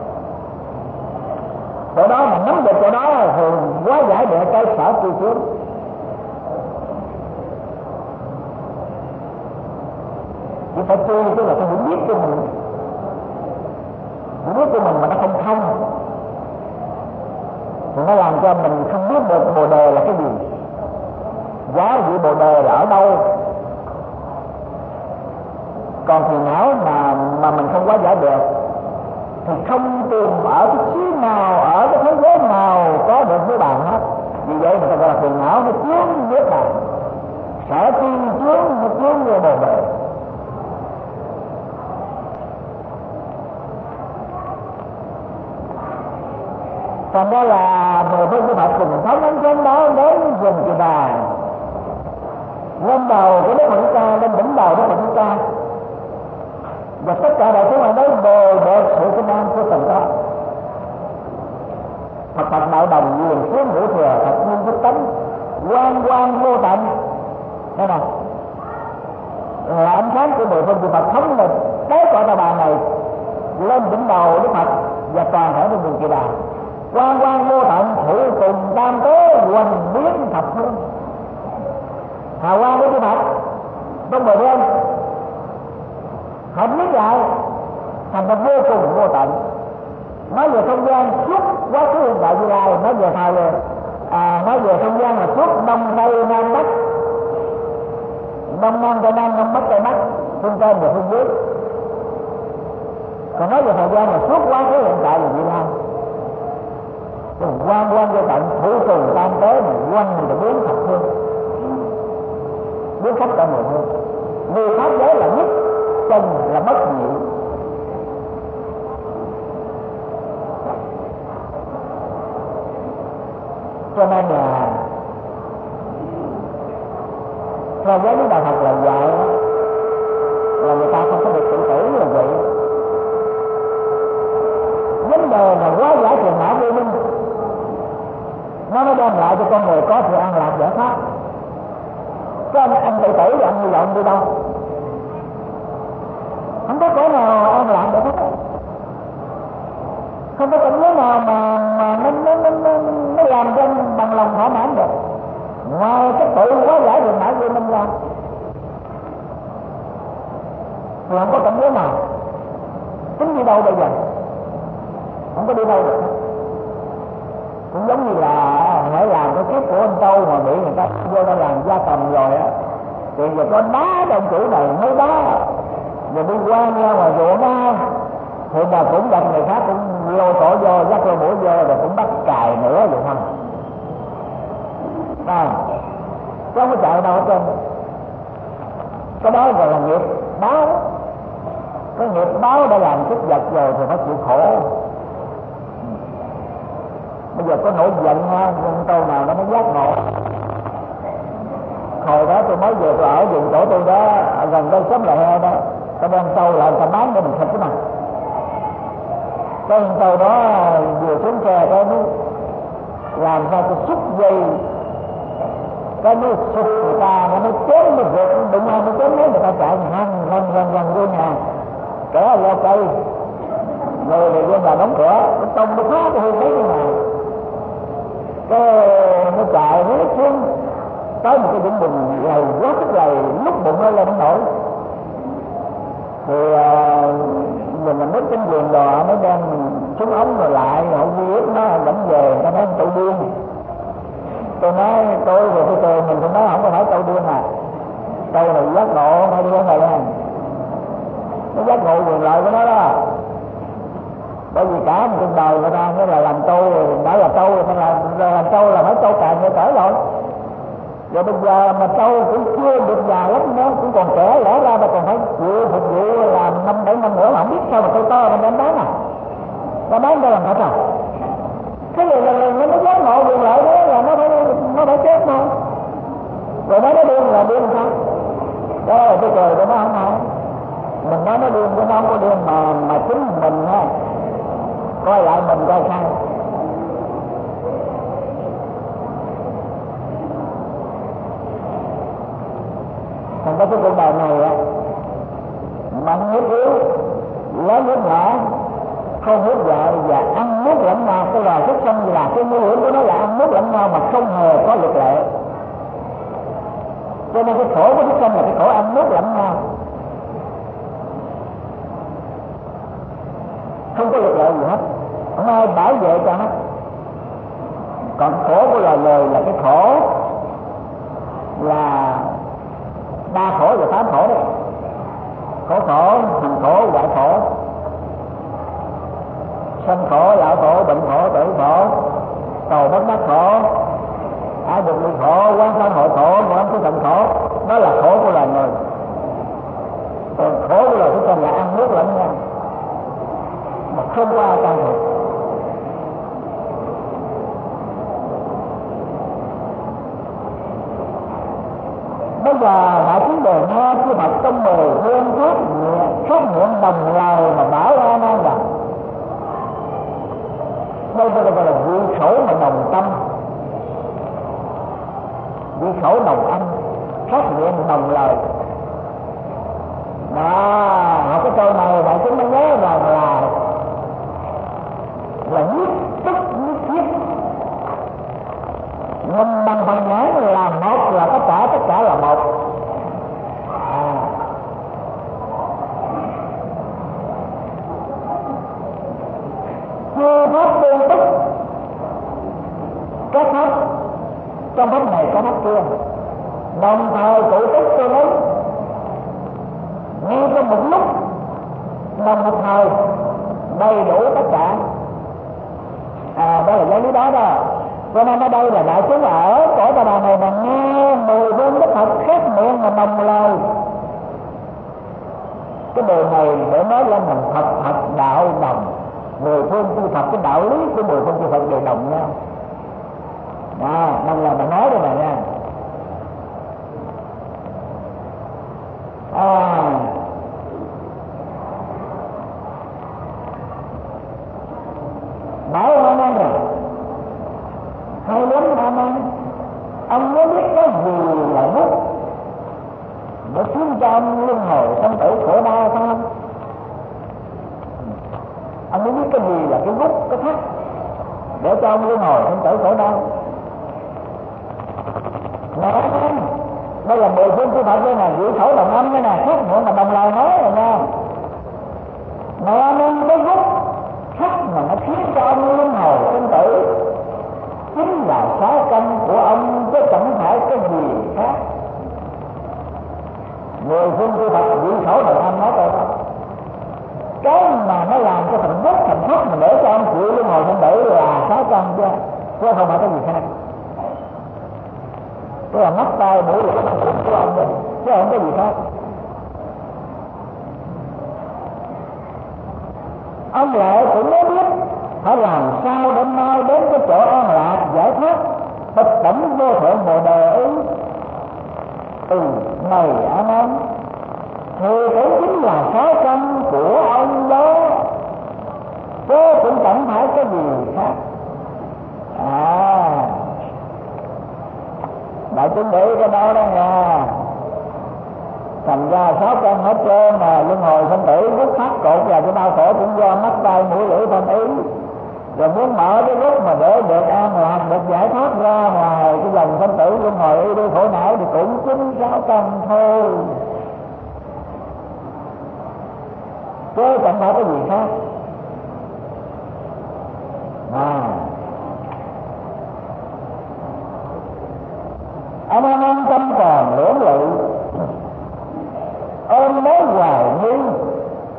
Chỗ đó mà nắm được chỗ đó thì quá giải được cái sở tri kiến. Chỉ phải tu tức là phải hiểu biết cho mình. Hiểu biết của mình mà nó không thông thì nó làm cho mình không biết được bồ đề là cái gì, giá trị bồ đề là ở đâu. Còn phiền não mà mình không quá giải được thì không tìm ở cái xứ nào, ở cái thế giới nào có được niết bàn hết. Vì vậy người ta gọi là phiền não nó chướng niết bàn, sở tri chướng nó chướng như bồ đề. Còn đó là mười phương chư Phật cùng thống ánh sáng đó đến rừng Kỳ Đà, lên đầu của Đức Phật Thích Ca, lên đỉnh đầu Đức Phật Thích Ca, và tất cả đại chúng ở đấy đều được sự bình an của từng đó. Phật đạo đồng quyền xuống hữu thừa, Phật nguyên thức tánh, quang quang vô tận. Thế nào? Là ánh sáng của mười phương chư Phật thống lên tới cõi ta bà này, lên đỉnh đầu Đức Phật và toàn thể trên rừng Kỳ Đà. Quang quang vô tận thủy cùng tam tế hoành biến thập phương. Hào quang của chư Phật trong bờ đêm hợp nhất lại thành ra vô cùng vô tận. Nói về không gian suốt quá khứ hiện tại tương lai, nói về nói về không gian là suốt đông tây nam bắc, đông nam tây nam, đông bắc tây bắc, phương trên và phương dưới. Còn nói về thời gian là suốt quá khứ hiện tại và tương lai. Quang quang vô tận thủ cùng tam tế mà quanh thì biến thập phương, biến khắp cả mười phương. Người pháp giới là nhất, chân là bất nhị. Cho nên là theo giới đạo Phật là dạy là người ta không có được tự tử như vậy. Vấn đề là quá giải phiền não vô minh, nó mới đem lại cho con người có sự an lạc giải thoát. Chứ anh tự tử thì anh hy vọng đi đâu? Không có cõi nào an lạc được hết. Không có cảnh giới nào mà nó làm cho anh bằng lòng thỏa mãn được, ngoài cái tự quá giải phiền não vô minh ra thì không có cảnh giới nào. Tính đi đâu bây giờ? Không có đi đâu được. Cũng giống như là hãy làm cái kiếp của anh Châu mà bị người ta vô đây làm gia cầm rồi á, thì giờ có đá đồng chủ này mới đá, rồi đi qua nhau mà ruộng á, thì mà cũng gặp người khác cũng lôi cổ vô, dắt lôi mũi vô, rồi cũng bắt cài nữa vậy thôi. Chứ không có chạy đâu hết trơn. Cái đó gọi là nghiệp báo. Cái nghiệp báo đã làm chút vật rồi thì nó chịu khổ. Bây giờ có nổi giận ha, con trâu nào nó mới giác ngộ. Hồi đó tôi mới về tôi ở vùng chỗ tôi đó, gần đây xóm Là He đó, tôi đem trâu lại ta bán để mình thịt cái này. Cái con trâu đó vừa xuống xe cái nó làm sao tôi xúc dây, cái nó xúc người ta, nó chém nó vượt, đụng ai nó chém mấy người ta chạy gần vô nhà, kẻ leo cây, rồi vô nhà đóng cửa, nó tông nó phá cái hương mấy cái này. Cái nó chạy nó xuống tới một cái vũng bùn lầy quá sức lầy, lúc bụng nó lên nổi thì mình làm nước chính quyền đò mới đem xuống ống rồi lại họ viết nó dẫn về, ta nói tụi điên. Tôi nói tôi rồi tôi cười mình, tôi nói không có phải tụi điên mà tụi này giác ngộ phải đi ở này. nó giác ngộ quyền lợi của nó đó. Bởi vì cả một cuộc đời người ta mới là làm trâu, đã là trâu rồi, làm trâu là phải trâu càng như cỡ rồi. Rồi bây giờ mà trâu cũng chưa được già lắm nữa, cũng còn trẻ, lẽ ra mà còn phải chịu phục vụ làm 5-7 năm nữa mà không biết sao mà trâu to mình đem bán à. Nó bán cho làm thật à. Cái gì là nó giác ngộ quyền lợi đó là nó phải chết thôi. Rồi nói nó điên là điên sao? Đó là cái cười của nó không phải. Mình nói nó điên của nó không có điên mà chính mình ha. Coi lại mình coi sao. Thành ra cái cuộc đời này á, mạnh hiếp yếu, lớn hiếp nhỏ, không hiếp vợ và ăn nuốt lẫn nhau. Cái loài súc sinh là cái nguy hiểm của nó là ăn nuốt lẫn nhau mà không hề có luật lệ. Cho nên cái khổ của súc sinh là cái khổ ăn nuốt lẫn nhau, không có luật lệ gì hết, không ai bảo vệ cho nó. Còn khổ của loài người là cái khổ là đa khổ và tám khổ đấy. Khổ, hành khổ, hoại khổ, sanh khổ, lão khổ, bệnh khổ, tử khổ, cầu bất đắc khổ, ái dục ly khổ, quán thân hội khổ, ngũ ấm thứ tận khổ. Đó là khổ của loài người. Còn khổ của loài chúng ta là ăn nuốt lẫn nhau mà không có ai can thiệp. Bây giờ đại chúng đều nghe chư Phật trong mười hương thuyết nguyện đồng lời mà bảo A Nan rằng đây gọi là vị khẩu mà đồng tâm, vị khẩu đồng âm, phát nguyện đồng lời. Đó, học cái câu này đại chúng mới nhớ rằng là nhất tức nhất thiết, nhưng bằng phần nhãn là một, là tất cả là một. Chư pháp tương tức, các pháp trong pháp này có pháp kia đồng thời cụ tức cho lấy ngay trong một lúc, đồng một thời đầy đủ tất cả. Đó là giáo lý đó đó. Cho nên ở đây là đại chúng ở cõi ta bà này mà nghe 10 vương đức Phật khép miệng mà đồng lời. Cái điều này để nói lên mình thật đạo đồng. 10 phương chư Phật, cái đạo lý của 10 phương chư Phật đều đồng nhau. Nên là mình nói đây này nha. Bảo A Nan rồi, hay lắm A Nan, ông muốn biết cái gì là gốc để khiến cho ông luân hồi sanh tử khổ đau phải không? Ông muốn biết cái gì là cái gốc, cái thắt để cho ông luân hồi sanh tử khổ đau? Nói đây là 10 phương chư Phật đây nè, vị khẩu đồng âm đây nè, khác nữa mà đồng lời nói rồi nha. Nói nên cái gốc thắt mà nó khiến cho ông luân hồi sanh tử chính là sáu căn của ông, chứ chẳng phải cái gì khác. 10 phương chư Phật vị khẩu đồng âm nói câu đó. Cái mà nó làm cho thành gốc thành thắt mà để cho ông chịu luân hồi sanh tử là sáu căn chứ không phải cái gì khác. Tức là mắt tay mũi lưỡi của ông đấy, chứ không có gì khác. Ông lại cũng mới biết phải làm sao để mau đến cái chỗ an lạc giải thoát bạch đảnh vô thượng bồ đề ấy. Này A Nan, thì cũng chính là sáu căn của ông đó, chứ cũng chẳng phải cái gì khác. Đại chúng để cái đó đó nha. Thành ra sáu căn hết trơn mà luân hồi sanh tử rút thắt cột vào cái đau khổ cũng do mắt tay mũi lưỡi thân ý. Rồi muốn mở cái gốc mà để được an lạc, được giải thoát ra ngoài cái dòng sanh tử luân hồi y đôi khổ não thì cũng chính sáu căn thôi, chứ chẳng phải cái gì khác. Ông an tâm còn lưỡng lự, ôm lấy hoài nghi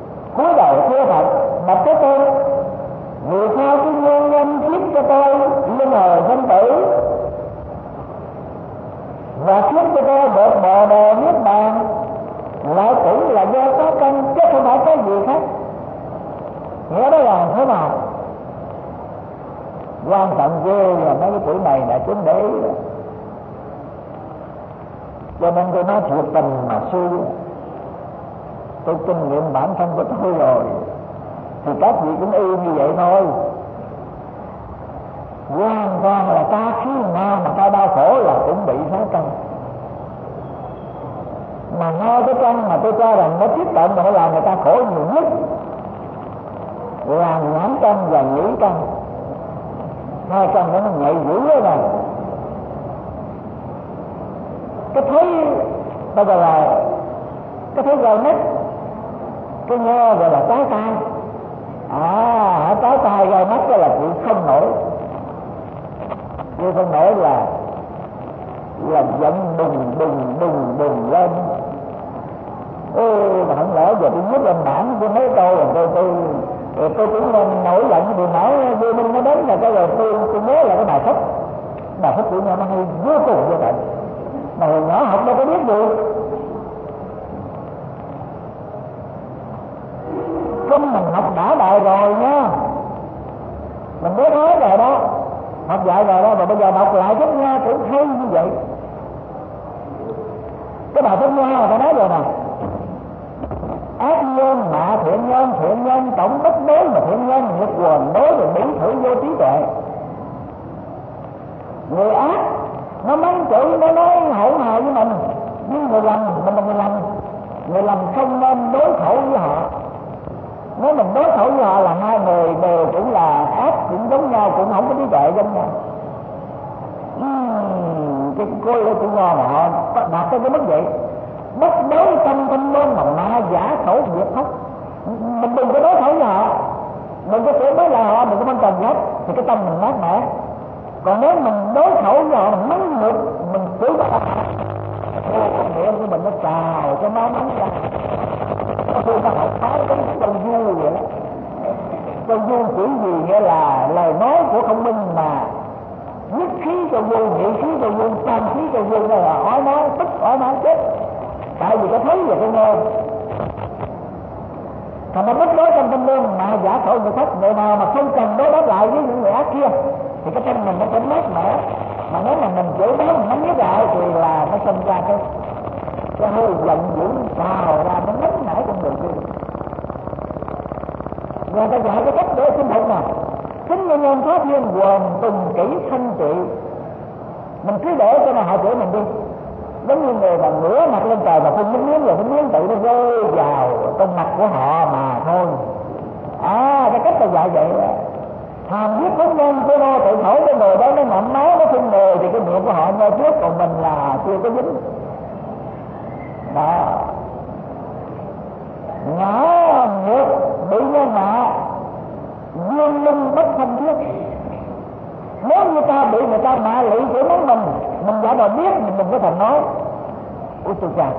cúi đầu thưa thật: bạch Thế Tôn, vì sao cái nguyên nhân khiến cho tôi luân hồi sinh tử và khiến cho tôi được bồ đề niết bàn lại cũng là do có căn chứ không phải cái gì khác? Nghĩa đó là thế nào? Quan trọng ghê là mấy cái tuổi này đã chúng để ý. Cho nên tôi nói thiệt tình mà suy, tôi kinh nghiệm bản thân của tôi rồi, thì các vị cũng y như vậy thôi. Hoàn toàn là ta khi nào mà ta đau khổ là cũng bị phá căn. Mà ngay cái căn mà tôi cho rằng nó tiếp cận mà nó làm người ta khổ nhiều nhất là nhãn căn và nhĩ căn. Hai căn đó nó nhạy dữ đó rồi. Cái thấy bây giờ là cái thấy gầu nít, cái nghe gọi là trái tai. Trái tai gầu mắt đó là chịu không nổi. Chịu không nổi là giận đùng lên. Mà không lẽ giờ tôi nhức lên bản tôi mấy câu rồi tôi cũng nổi giận thì nói vô minh nó đến là cái rồi tôi nhớ là cái bài thích của nhau nó hay vô cùng vô tận. Mà hồi nhỏ học đâu có biết được. Không, mình học đã đại rồi nha, mình biết hết rồi đó, học dạy rồi đó, mà bây giờ đọc lại thích nha cũng hay như vậy. Cái bài thích nha mà ta nói rồi nè: ác nhân mạ thiện nhân tổng bất đối, mà thiện nhân nghiệp quần đối rồi biến thử vô trí tuệ. Người ác nó mắng chửi, nó nói hỗn hào với mình, nhưng người lành, mình là người lành không nên đối khẩu với họ. Nếu mình đối khẩu với họ là hai người đều cũng là ác, cũng giống nhau, cũng không có trí tuệ giống nhau. Cái cô lê của ngon mà họ đạt tới cái mức vậy. Bất đối tâm thanh môn mà ma giả khẩu diệt thất. Mình đừng có đối khẩu với họ, đừng có chửi bới là họ, đừng có phân trần hết, thì cái tâm mình mát mẻ. Còn nếu mình đối khẩu với họ, mình mắng ngược, mình chửi bới họ, con miệng của mình nó trào cho máu mắng ra. Nó học phái cái câu du vậy đó. Câu du chỉ gì nghĩa là lời nói của thông minh mà nhất khí câu du, nhị khí câu du, tam khí câu du, đó là ói nói, tức ói nói chết. Tại vì cái thấy và cái nghe. Thành ra bất đối tâm tâm lương mà giả khẩu người thất. Người nào mà không cần đối đáp lại với những người ác kia thì cái tâm mình nó sẽ mát mẻ. Mà nếu mà mình chửi bới mình nắm nhất lại thì là nó sinh ra cái hơi giận dữ trào ra, nó nóng nảy trong người kia. Người ta dạy cái cách để sinh hoạt nào: kính nhân pháp duyên quần tùng kỹ thanh trị. Mình cứ để cho họ chửi mình đi, giống như người mà ngửa mặt lên trời mà phun nước miếng rồi nước miếng tự nó rơi vào trong mặt của họ mà thôi. Cái cách là dạy vậy đó. Hàm giết có nhân của nó tự thổi cái người đó nó ngậm máu nó phun người thì cái miệng của họ nhai trước, còn mình là chưa có dính đó. Ngã ngược bị nhân mạ duyên linh bất thanh thiết. Nếu như ta bị người ta mạ lụy chửi mắng mình giả đòi biết mình có thành nói ôi tôi chà.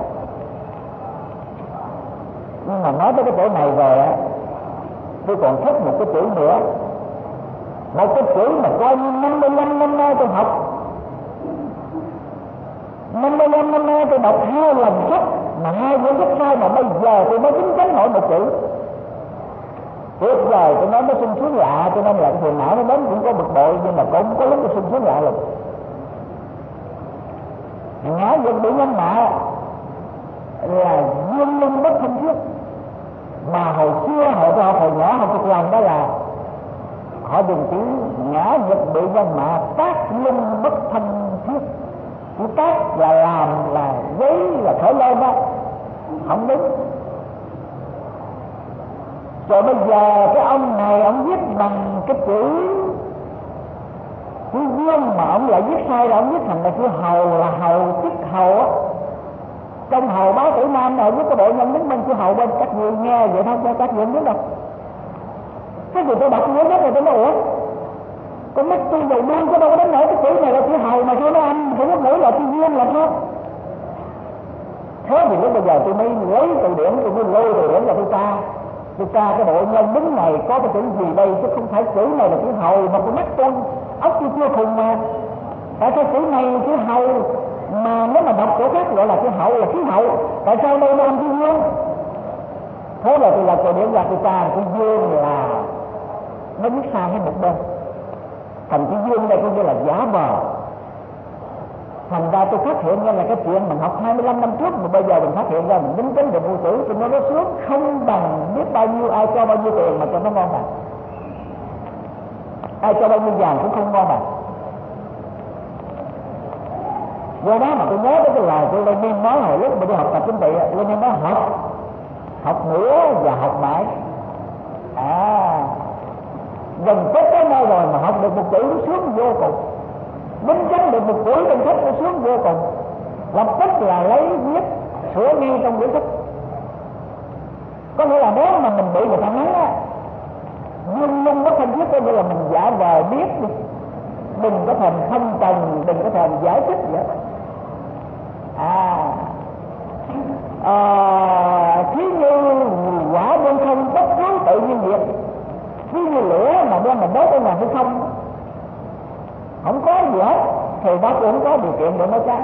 Nhưng mà nói tới cái chỗ này rồi á, tôi còn thích một cái chữ nữa, một cái chữ mà coi như 55 năm nay tôi học, 55 năm nay tôi đọc 2 lần sách, mà 2 cuốn sách sai mà bây giờ tôi mới chính chắn nổi một chữ. Trước giờ tôi nói nó sung sướng lạ, cho nên là cái phiền não nó đến cũng có bực bội, nhưng mà cũng có lúc tôi sung sướng lạ luôn. Ngã dục bị nhân mạ là duyên linh bất thanh thiết. Mà hồi xưa hồi nhỏ họ thực lòng đó là họ dùng chữ ngã dục bị nhân mạ tác linh bất thanh thiết. Chữ tác là làm, là giấy, là khởi lên đó, không đúng. Rồi bây giờ cái ông này ông viết bằng cái chữ duyên mà ông lại viết sai, là ông viết thành là chữ hầu, là hầu chức hầu á. Trong hầu báo tử nam này viết cái bộ nhân chứng minh chữ hầu bên, các người nghe vậy thôi cho các người biết đâu. Cái gì tôi đọc nhớ nhất rồi tôi nói ủa, con mắt tôi dầu đuôi có đâu có đến nổi cái chữ này là chữ hầu mà sao nó âm, tôi nói là chữ duyên là sao? Thế thì lúc bây giờ tôi mới lấy từ điển, tôi mới lôi từ điển là tôi tra. Tôi ca cái bộ nhân đứng này có cái chữ gì đây, chứ không phải chữ này là chữ hầu, mà tôi mắt tôi ốc tôi chưa khùng mà. Tại sao chữ này là chữ hầu mà nếu mà đọc chỗ khác gọi là chữ hậu là khí hậu, tại sao đây nó âm chữ dương? Thế là tôi là cổ điển ra tôi ca chữ dương là nó biết sai hết một bên, thành chữ dương đây cũng như là giả vờ. Thành ra tôi phát hiện ra là cái chuyện mình học 25 năm trước mà bây giờ mình phát hiện ra mình đính chính được vô tử thì nó sướng không bằng biết bao nhiêu ai cho bao nhiêu tiền mà cho nó ngon bằng, ai cho bao nhiêu vàng cũng không ngon bằng. Do đó mà tôi nhớ tới cái lời của Lenin nói hồi lúc mà đi học tập chính trị. Lenin nói học nữa và học mãi. Gần tới cái nơi rồi mà học được một chữ nó sướng vô cùng, đính chánh được một chữ trong sách nó sướng vô cùng, lập tức là lấy viết sửa ngay trong quyển sách. Có nghĩa là nếu mà mình bị người ta nói á, nhưng bất thân thiết có nghĩa là mình giả vờ biết đi, đừng có thèm phân trần, đừng có thèm giải thích vậy. Thí như quả bên không bất cứ tự nhiên việc, thí như lửa mà đem mình đốt ở ngoài hay không, không có gì hết thì nó cũng không có điều kiện để nó cháy.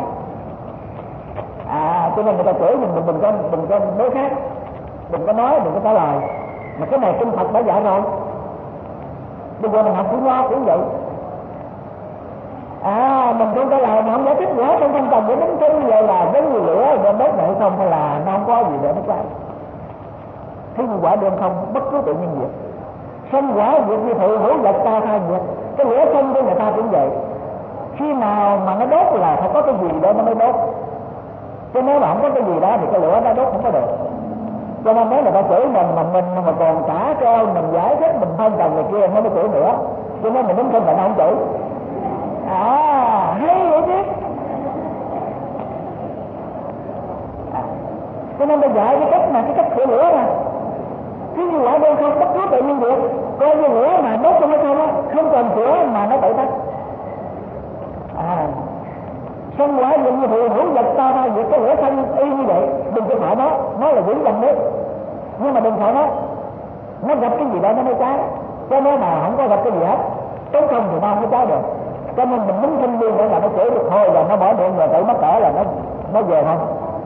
Cho nên người ta chửi mình đừng có đối khác, đừng có nói, đừng có trả lời. Mà cái này kinh Phật đã dạy rồi. Bây giờ mình học chữ Nho cũng vậy. Mình không trả lời mà không giải thích nữa, không cần để đánh chân vậy là giống như lửa đem đốt này không, hay là nó không có gì để nó cháy. Thế như quả đơn không bất cứ tự nhiên việc, sanh quả việc như thụ hữu vật ta thay việc. Cái lửa sanh của người ta cũng vậy, khi nào mà nó đốt là phải có cái gì để nó mới đốt, chứ nếu mà không có cái gì đó thì cái lửa nó đốt không có được. Cho nên nếu người ta chửi mình mà còn cả treo mình giải thích mình phân trần người kia nó mới chửi nữa, cho nên mình đứng thân phận nó không chửi. Hay vậy chứ. Cho nên tôi dạy cái cách sửa lửa mà. Ví dụ quả đơn không bất cứ tự nhiên việc, coi như lửa mà đốt trong hay không á, không cần sửa mà nó tự tắt. Sanh quả việc như thụ hữu vật ta thay việc, cái lửa sanh y như vậy, đừng có sợ nó là vững dần đấy, nhưng mà đừng sợ nó gặp cái gì đó nó mới cháy. Cho nên mà không có gặp cái gì hết, nếu không thì nó không có cháy được. Cho nên mình muốn thanh niên để là nó chửi được thôi, là nó bỏ miệng rồi tự mắc cỡ là nó về không.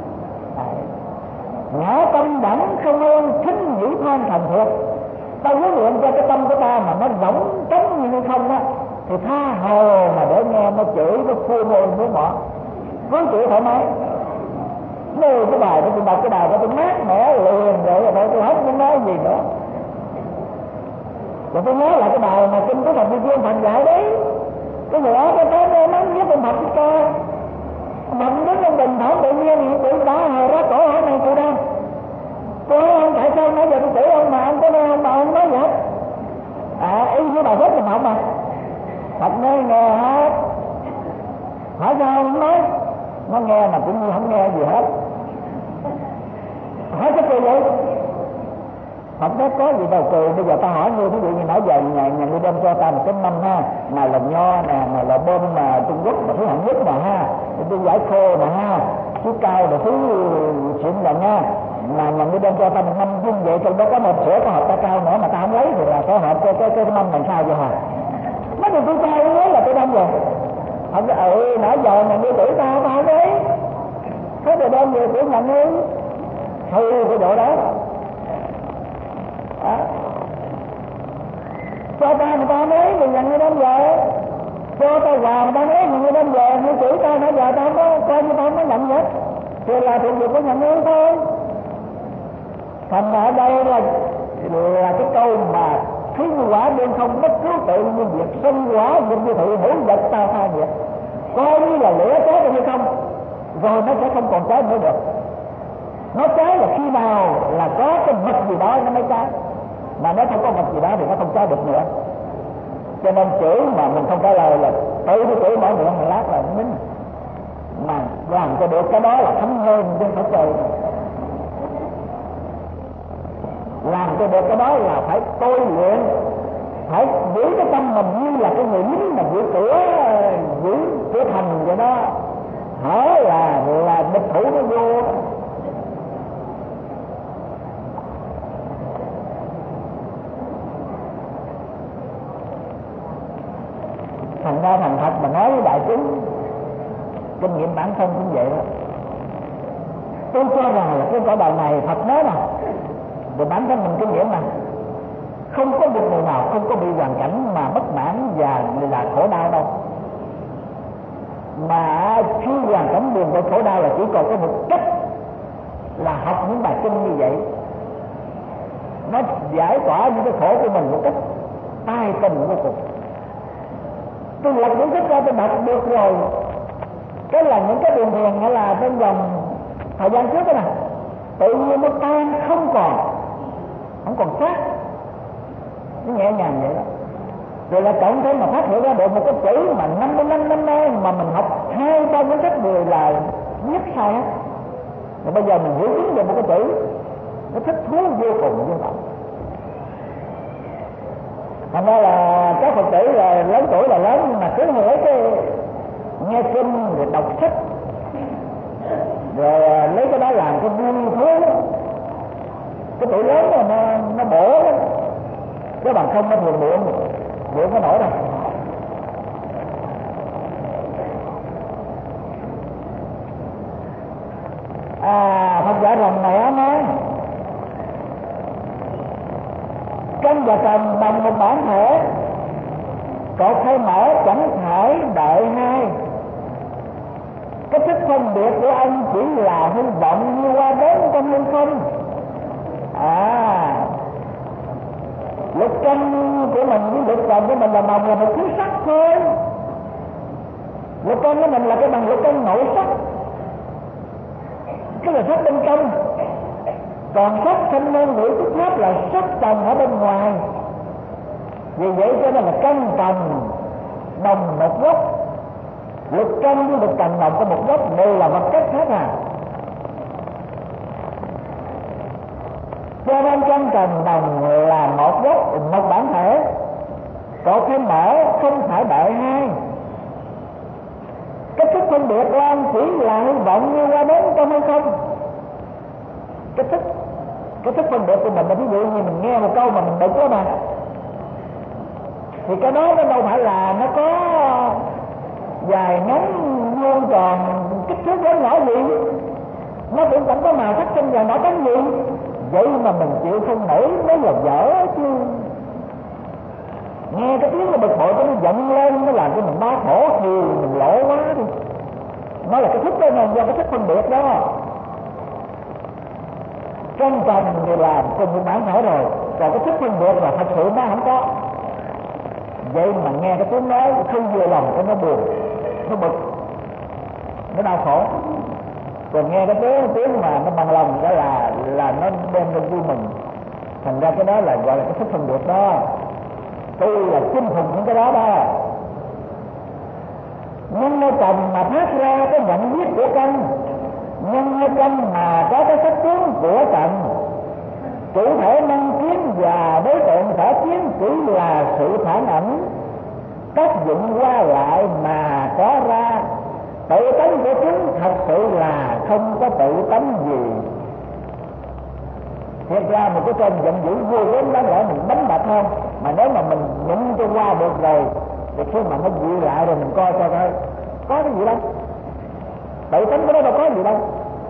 Ngã tâm đẳng không ơn thính dĩ than thành thiệt. Ta huấn luyện cho cái tâm của ta mà nó rỗng trống như không á, thì tha hồ mà để nghe nó chửi, nó phô môn muốn bỏ, cứ chửi thoải mái. Nếu cái bài đó tôi đọc cái bài đó tôi mát mẻ liền rồi tôi hết muốn nói gì nữa. Rồi tôi nhớ lại cái bài mà kinh của Phật Di Chuyên Thành dạy đấy, cái người đó cái nó nắm với con Phật cái ca mạnh đến trong bình thản tự nhiên thì tự đã hờ ra cổ hỏi này cô đang cô nói ông tại sao nãy giờ tôi chửi ông mà ông có nghe ông mà ông nói gì hết. Y với bài hết mình học mà Phật nói nghe hết, hỏi sao ông nói nó nghe mà cũng như không nghe gì hết. Hỏi cái cười vậy Phật nói có gì đâu cười. Bây giờ ta hỏi ngươi, ví dụ như nãy giờ nhà ngươi đem cho ta một cái mâm ha, mà là nho nè, mà là bơm mà Trung Quốc mà thứ hạng nhất mà ha, tôi giải khô mà ha, thứ cao là thứ xịn là nha, mà nhà ngươi đem cho ta một mâm dung vậy, trong đó có một sữa có hộp ta cao nữa mà ta không lấy thì là cái hộp cái mâm làm sao vậy hả? Mấy người tôi cao nói là tôi đem rồi. Họ nói nãy giờ nhà ngươi chửi ta không lấy, thế rồi đem về của nhà ngươi thôi cái độ đó. Cho ta người ta nói thì nhận người đem về, cho ta quà người ta nói người đem về, người chửi ta nãy giờ ta không có coi như ta không có nhận hết, thì là thuộc về của nhận người thôi. Thành ở đây là cái câu mà thí quả đơn không bất cứ tự nhiên việc, sanh quả việc như thụ hữu vật ta tha việc, coi như là lửa cháy hay không, rồi nó sẽ không còn cháy nữa được. Nó cháy là khi nào là có cái vật gì đó nó mới cháy, mà nếu không có vật gì đó thì nó không cháy được nữa. Cho nên chửi mà mình không trả lời là tự nó chửi mở miệng một lát là nó nín, mà làm cho được cái đó là thấm hơn chứ không phải chơi. Làm cho được cái đó là phải tôi luyện, phải giữ cái tâm mình như là cái người lính mà giữ cửa thành vậy đó, hở là địch thủ nó vô. Thành ra thành thật mà nói với đại chúng, kinh nghiệm bản thân cũng vậy đó. Tôi cho rằng là cái cõi đời này Phật nói nè, rồi bản thân mình kinh nghiệm nè, không có một người nào không có bị hoàn cảnh mà bất mãn và là khổ đau đâu. Mà khi hoàn cảnh buồn và khổ đau là chỉ còn có một cách là học những bài kinh như vậy, nó giải tỏa những cái khổ của mình một cách tai tình vô cùng. Tôi lật những sách ra tôi đọc được rồi, cái là những cái buồn phiền hay là trong vòng thời gian trước đó nè, tự nhiên nó tan không còn xác, nó nhẹ nhàng vậy đó. Rồi là cộng thêm mà phát hiện ra được một cái chữ mà 55 năm nay mà mình học 2-3 cuốn sách người là viết sai hết. Rồi bây giờ mình hiểu đúng về một cái chữ, nó thích thú vô cùng như vậy. Thành ra là các Phật tử là lớn tuổi là lớn, nhưng mà cứ hỏi cái nghe kinh rồi đọc sách rồi lấy cái đó làm cái vui thú. Cái tuổi lớn nó bổ lắm, chứ bằng không nó thường muộn có nổi đâu. Phật dạy rằng mẹ nói căn và trần bằng một bản thể, cột khai mở chẳng thể đợi hai. Cái thức phân biệt của anh chỉ là hy vọng như qua đến trong hư không. Lục căn của mình với lục trần của mình là đồng là một thứ sắc thôi. Lục căn của mình là cái bằng lục căn nội sắc, cái là sắc bên trong. Còn sắc thanh nguyên ngũ thức pháp là sắc trần ở bên ngoài. Vì vậy cho nên là căn trần đồng một gốc. Lục căn với lục trần đồng có một gốc, đều là vật chất hết à. Cho nên căn trần đồng là một gốc, một bản thể. Cột thêm mở không phải đợi hai. Cái thức phân biệt của anh chỉ là hy vọng như qua đến trong hay không. Cái thức phân biệt của mình là ví dụ như mình nghe một câu mà mình bực đó mà, thì cái đó nó đâu phải là nó có dài ngắn vuông tròn kích thước lớn nhỏ gì, nó cũng chẳng có màu sắc xanh vàng đỏ trắng gì. Vậy mà mình chịu không nổi mới là dở chứ. Nghe cái tiếng nó bực bội nó giận lên, nó làm cho mình đau khổ thì mình lỗ quá đi. Nó là cái thức đó, do cái thức phân biệt đó. Căn trần thì làm cùng một bản thể rồi, còn cái thức phân biệt là thật sự nó không có. Vậy mà nghe cái tiếng nói không vừa lòng cho nó buồn, nó bực, nó đau khổ. Còn nghe cái tiếng mà nó bằng lòng đó là nó đem lên vui mừng. Thành ra cái đó là gọi là cái thức phân biệt đó. Tôi là chinh phục những cái đó đó. Nhưng nơi trần mà phát ra cái nhận biết của căn, nhưng nơi căn mà có cái sắc tướng của trần. Chủ thể năng kiến và đối tượng sở kiến chỉ là sự phản ảnh tác dụng qua lại mà có ra. Tự tánh của chúng thật sự là không có tự tánh gì. Thiệt ra một cái cơn giận dữ vô lớn đáng lẽ mình đánh bật không, mà nếu mà mình nhịn cho qua được rồi thì khi mà nó dịu lại rồi mình coi coi có cái gì đâu, tự tánh của nó đâu có gì đâu.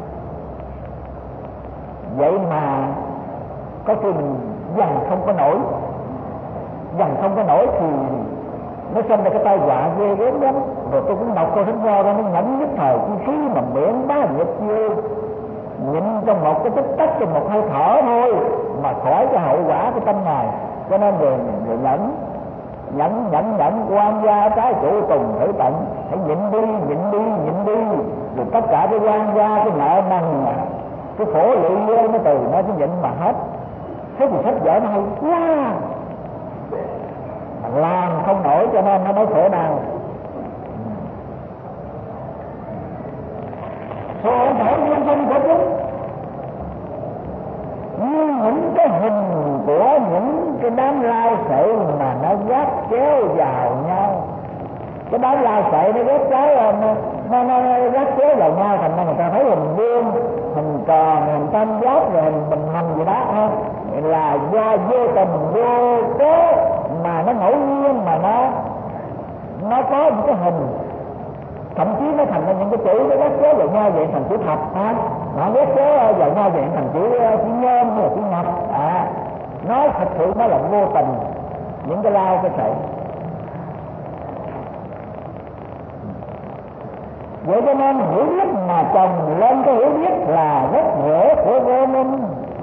Vậy mà có khi mình dằn không có nổi thì nó sinh ra cái tai họa ghê gớm lắm. Rồi tôi cũng đọc câu Thánh Nho ra, nó nhẫn nhất thời chi khí mà miệng bá nhật vô, nhịn trong một cái tích tắc, trong một hơi thở thôi mà khỏi cái hậu quả của tâm ngài. Cho nên rồi nhẫn quan gia trái chủ tùng thử tận, hãy nhịn đi rồi tất cả cái quan gia cái nợ nần cái khổ lụy nó từ nó cái nhịn mà hết. Thế thì sách vở nó hay quá, làm không nổi cho nên nó mới khổ đau. Khổ khổ nhân sinh của chúng như những cái hình của những cái đám lao sậy mà nó gác chéo vào nhau. Cái đám lao sậy nó gác chéo nó gác chéo vào nhau, thành ra người ta thấy hình vuông, hình tròn, hình tam giác rồi hình bình hành gì đó ha, là do vô tình vô cố mà nó ngẫu nhiên mà nó có những cái hình, thậm chí nó thành ra những cái chữ nó ghép chế vào nhau vậy thành chữ thập ha, nó ghép chế vào nhau vậy thành chữ nhôm hay là chữ nhật nó thật sự nó là vô tình, những cái lao cái sậy. Vậy cho nên hiểu biết mà chồng lên cái hiểu biết là rất rễ của vô minh.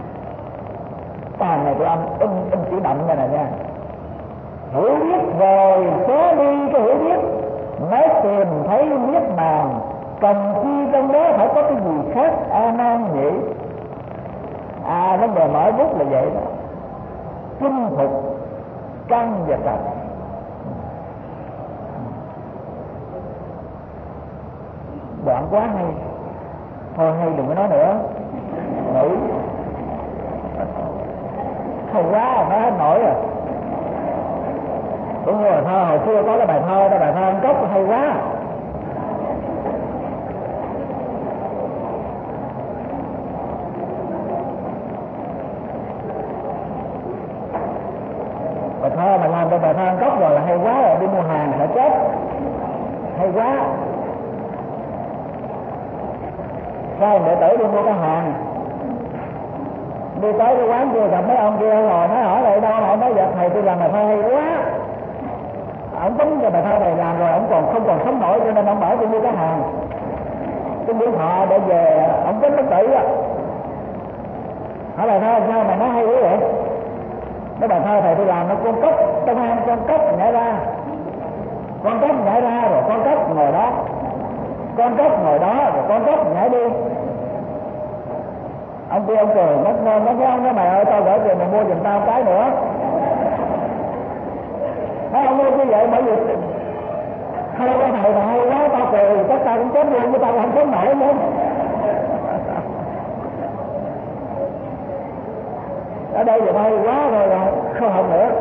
Này tụi anh in chữ đậm đây này nha. Hiểu biết rồi xóa đi cái hiểu biết mới tìm thấy niết bàn. Cần chi trong đó phải có cái gì khác a nan nhỉ? Vấn đề mở bút là vậy đó. Chinh phục căn và trần. Đoạn quá hay. Thôi hay đừng có nói nữa. Ngủ. Hay quá nói hết nổi rồi. Đúng rồi, thơ hồi xưa có cái bài thơ đó, bài thơ ăn cốc hay quá. Bài thơ mà làm cái bài thơ ăn cốc rồi là hay quá rồi, đi mua hàng sẽ chết. Hay quá. Sao đệ tử đi mua cái hàng, đi tới cái quán kia gặp mấy ông kia ngồi nói hỏi lại đâu, họ nói dạ thầy tôi làm bài thơ hay quá. Ông tính cho bài thơ này làm rồi, ông không còn sống nổi cho nên ông bảo tôi mua cái hàng. Cái buổi họ để về, ông tính bất tử á. Hỏi bài thơ sao mà nói hay quá vậy? Cái bài thơ thầy tôi làm nó con cốc, trong hang con cốc nhảy ra. Con cốc nhảy ra rồi con cốc ngồi đó. Con cốc ngồi đó rồi con cốc nhảy đi. Ông kia ông cười mất ngon, nói với ông đó mày ơi tao gửi tiền mày mua giùm tao cái nữa. Nói ông nói như vậy bởi vì hai cái thầy mà hay quá tao cười chắc tao cũng chết luôn, chứ tao không sống nổi nữa. Ở đây thì hay quá rồi là không học nữa.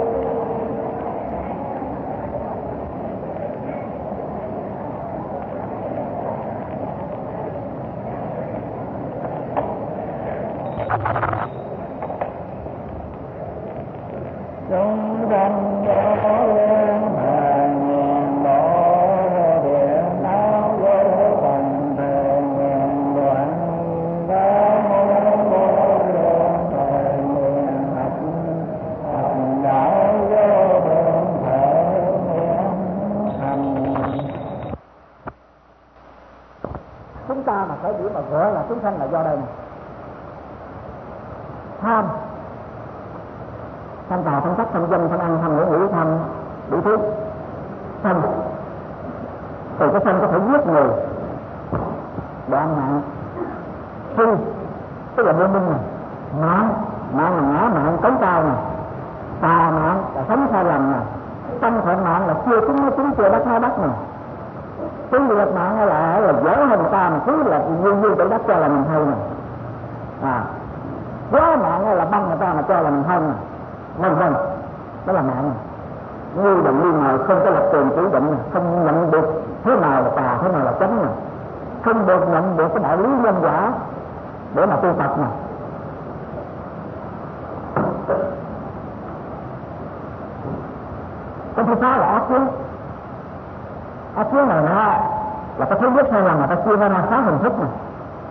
Chúng sanh có lên hàng ngàn bộ điện áo vô phần thời ngàn đoạn đã muốn vô lượng thời nguyện học đạo vô lượng thể nguyện thành. Chúng ta mà phải điểm mà gọi là chúng sanh là do đây này. Tham, tham tà, tham sắc, tham danh, tham ăn, tham ngủ, nghỉ, tham đủ thứ. Tham từ cái tham có thể giết người, đoạn mạng. Si tức là vô minh này. Mạng là ngã mạng cống cao này. Tà mạng là sống sai lầm này. Tâm thuận mạng là chưa chứng chưa đắc nó đắc này. Cứ liệt mạng là dễ hơn người ta mà cứ là như tự đắc cho là mình hay này. Quá mạng là băng người ta mà cho là mình hay này. Vân đó là mạng. Như đồng liên này không có lập trường chủ định, không nhận được thế nào là tà, thế nào là chánh này, không được nhận được cái đạo lý nhân quả để mà tu tập này. Cái thứ sáu là ác kiến. Ác kiến này nó là cái thứ biết sai lầm mà ta chia ra 6 hình thức này.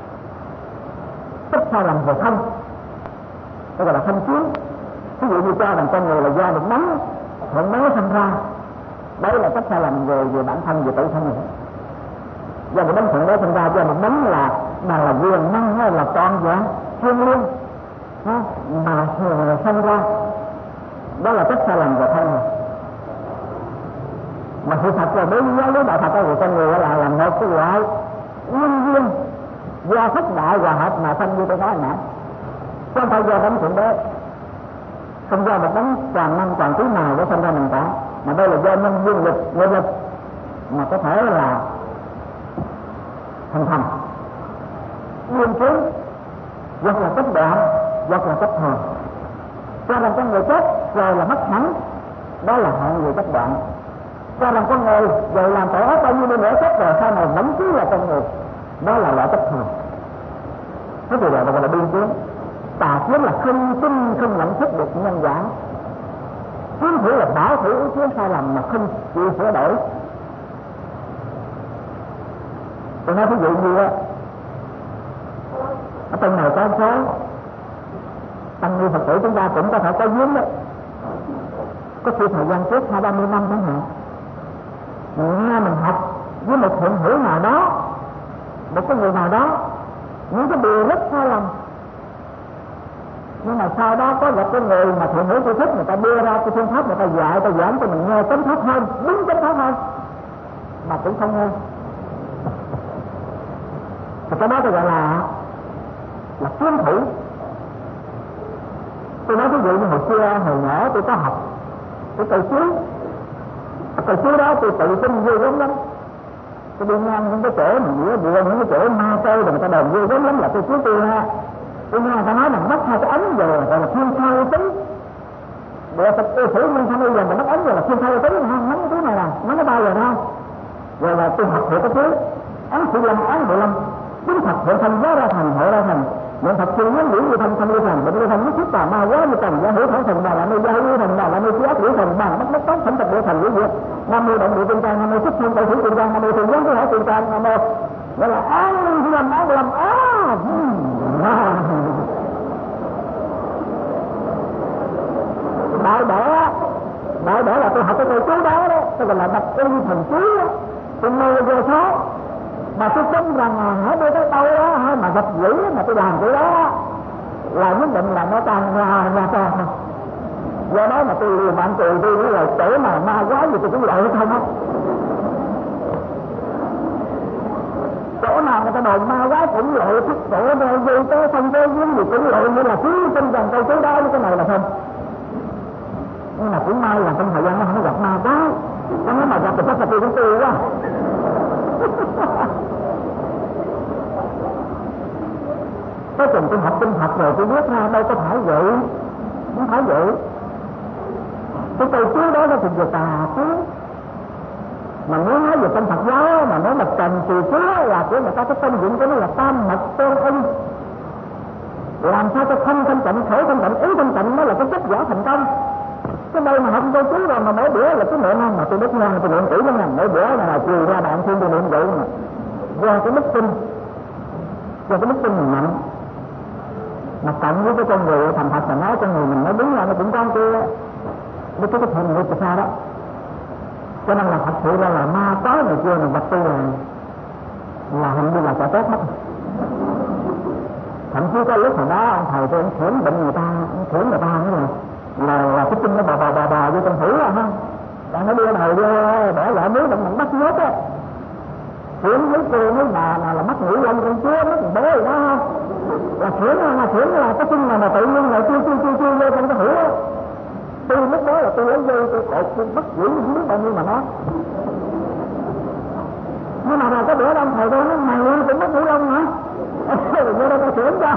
Tức sai lầm về thân, đây gọi là thân kiến. Ví dụ như cho rằng con người là do được nắng, thuận nắng sinh ra, đấy là cách sai lầm về bản thân, về tự thân này. Do một đấng thuận đó sinh ra, do một đấng là quyền năng hay là toàn vẹn thiêng liêng mà sinh ra, đó là cách sai lầm về thân này. Mà sự thật là đối với đạo Phật của con người là một cái loại nguyên duyên do thất đại hòa hợp mà sanh như tôi nói nãy, không phải do đấng thuận đó, không do một đấng toàn năng toàn trí nào để sinh ra mình cả, mà đây là do nhân duyên nguyên lực mà có thể là hình thành nguyên chứng, hoặc là cấp đoạn, hoặc là cấp thường. Cho rằng con người chết rồi là mất hẳn, đó là hạng người cấp đoạn. Cho rằng con người rồi làm tội ác bao nhiêu đi nữa chết rồi sau này vẫn cứ là con người, đó là loại cấp thường. Thế thì gọi là biên kiến. Tà kiến là không tin, không nhận thức được nhân quả. Kiến thủ là bảo thủ ý kiến sai lầm mà không chịu sửa đổi, Tôi nói ví dụ như á, ở trong này có số tăng ni Phật tử chúng ta cũng có thể có duyên đấy, có khi thời gian trước 20-30 năm chẳng hạn, mình học với một thiện hữu nào đó, một cái người nào đó, những cái điều rất sai lầm, nhưng mà sau đó có một cái người mà thiện hữu tri thức, người ta đưa ra cái phương pháp, người ta dạy, ta giảng cho mình nghe chánh pháp hơn, đúng chánh pháp hơn, mà cũng không nghe. Thì cái đó tôi gọi là kiếm thủ. Tôi nói ví dụ như hồi xưa, hồi nhỏ tôi có học cái cây chuối đó, tôi tự tin vui lắm lắm. Tôi đi ngang những cái chỗ mình giữa bùa, những cái chỗ ma cây rồi người ta đồn vui lắm là tôi chuối tôi ha. Tôi nghe người ta nói là mất hai cái ấn rồi gọi là thiên thai tính. Bữa tôi xử nguyên thăm bây giờ mình mất ấn rồi là thiên thai tính, không nắm cái túi này là nắm cái bao giờ đâu. Rồi là tôi học được cái chuối ấn sự lâm, ấn 15 chính thật hiện thành giá ra thành, hội ra thành. Nguyện Phật chuyên nhắn nhủ như thanh lưu thành, bệnh lưu thành nhất thiết tà ma quá như trần gia hữu thảo thành, bà là nơi gia hữu thành, bà là nơi trí ác hữu thành, bà là mất tóc thẩm tập địa thành hữu diệt. Nam mô động địa tiên trang, nam mô xuất thiên cầu thủy tiên trang, nam mô thường giáng thứ hải tiên trang, nam mô gọi là án thứ năm án 15 đại đẻ là tôi học cái câu chú đó đó, tôi gọi là bạch y thần chú đó, tôi mê vô số. Mà tôi tin rằng hả tôi tới đâu đó hay mà gặp dữ mà tôi làm cái đó là nhất định là nó tan ra to thôi. Do đó mà tôi liều mạng tôi với là chỗ mà ma quái gì tôi cũng lợi không á. Chỗ nào người ta đồn ma quái cũng lợi, thích chỗ nơi vui tới không tới dưới gì cũng lợi, như là cứ tin rằng câu chú đó với cái này là không. Nhưng mà cũng may là trong thời gian nó không gặp ma quái, nếu mà gặp thì chắc là tôi cũng tươi quá. Cái trình tôi học kinh Phật rồi tôi biết ra đâu có phải vậy, không phải vậy. Cái câu chú đó nó thuộc về tà chú. Mà nếu nói về trong Phật giáo mà nói là cần trì chú là của người ta cái tên dụng của nó là tam mật tôn ưng. Làm sao cho không thanh tịnh, khởi thanh tịnh, ý thanh tịnh đó là cái kết quả thành công. Cái đây mà học câu chú rồi mà mỗi bữa là cái niệm mà tôi biết nha, tôi niệm kỹ lắm nè, mỗi bữa là chiều ra bạn thiên tôi niệm vậy mà. Qua cái đức tin mình mạnh. Mà cộng với cái con người thành thật mà nói con người mình nói đúng là nó cũng có kia với cái thiện nghiệp từ xa đó. Cho nên là thật sự ra là ma có người kia mà vật tư là hình như là sẽ tốt mất. Thậm chí có lúc hồi đó ông thầy tôi thưởng bệnh người ta, thưởng người ta nữa là cái chân nó bò vô trong thử là không, bạn nó đưa đầu vô để lại nước mình bắt nhốt á. Thưởng với cô với bà là mắc ngủ lông con chúa mất bố rồi đó không, là thưởng là cái chân mà tự nhiên là chưa vô trong cái hũ á. Tôi lúc đó là tôi lấy dây tôi cột tôi bắt giữ không biết bao nhiêu mà nó. Nhưng mà cái bữa ông thầy tôi nói mày cũng mất ngủ lông hả? Rồi vô đây tôi thưởng cho.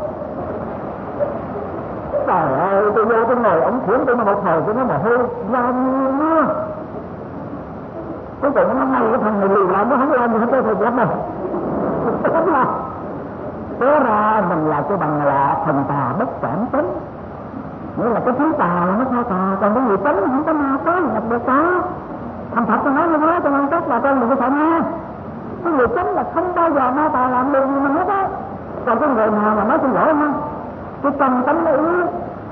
Trời ơi, tôi vô tôi ngồi ổng thưởng tôi một hồi tôi nói mà hư ra mưa. Cuối cùng nó ngay cái thằng này lì làm nó không làm gì hết tôi thầy giáp này. Đúng là thế ra mình là cái bằng là thần tà bất cảm tính. Nghĩa là cái thứ tà là nó sao tà, còn cái gì tính không có ma có nhập được có. Thành thật tôi nói như thế cho nên tốt là con đừng có sợ ma. Cái người tính là không bao giờ ma tà làm được gì mình hết á. Còn cái người nào mà nói xin lỗi không, cái tâm tánh nó yếu,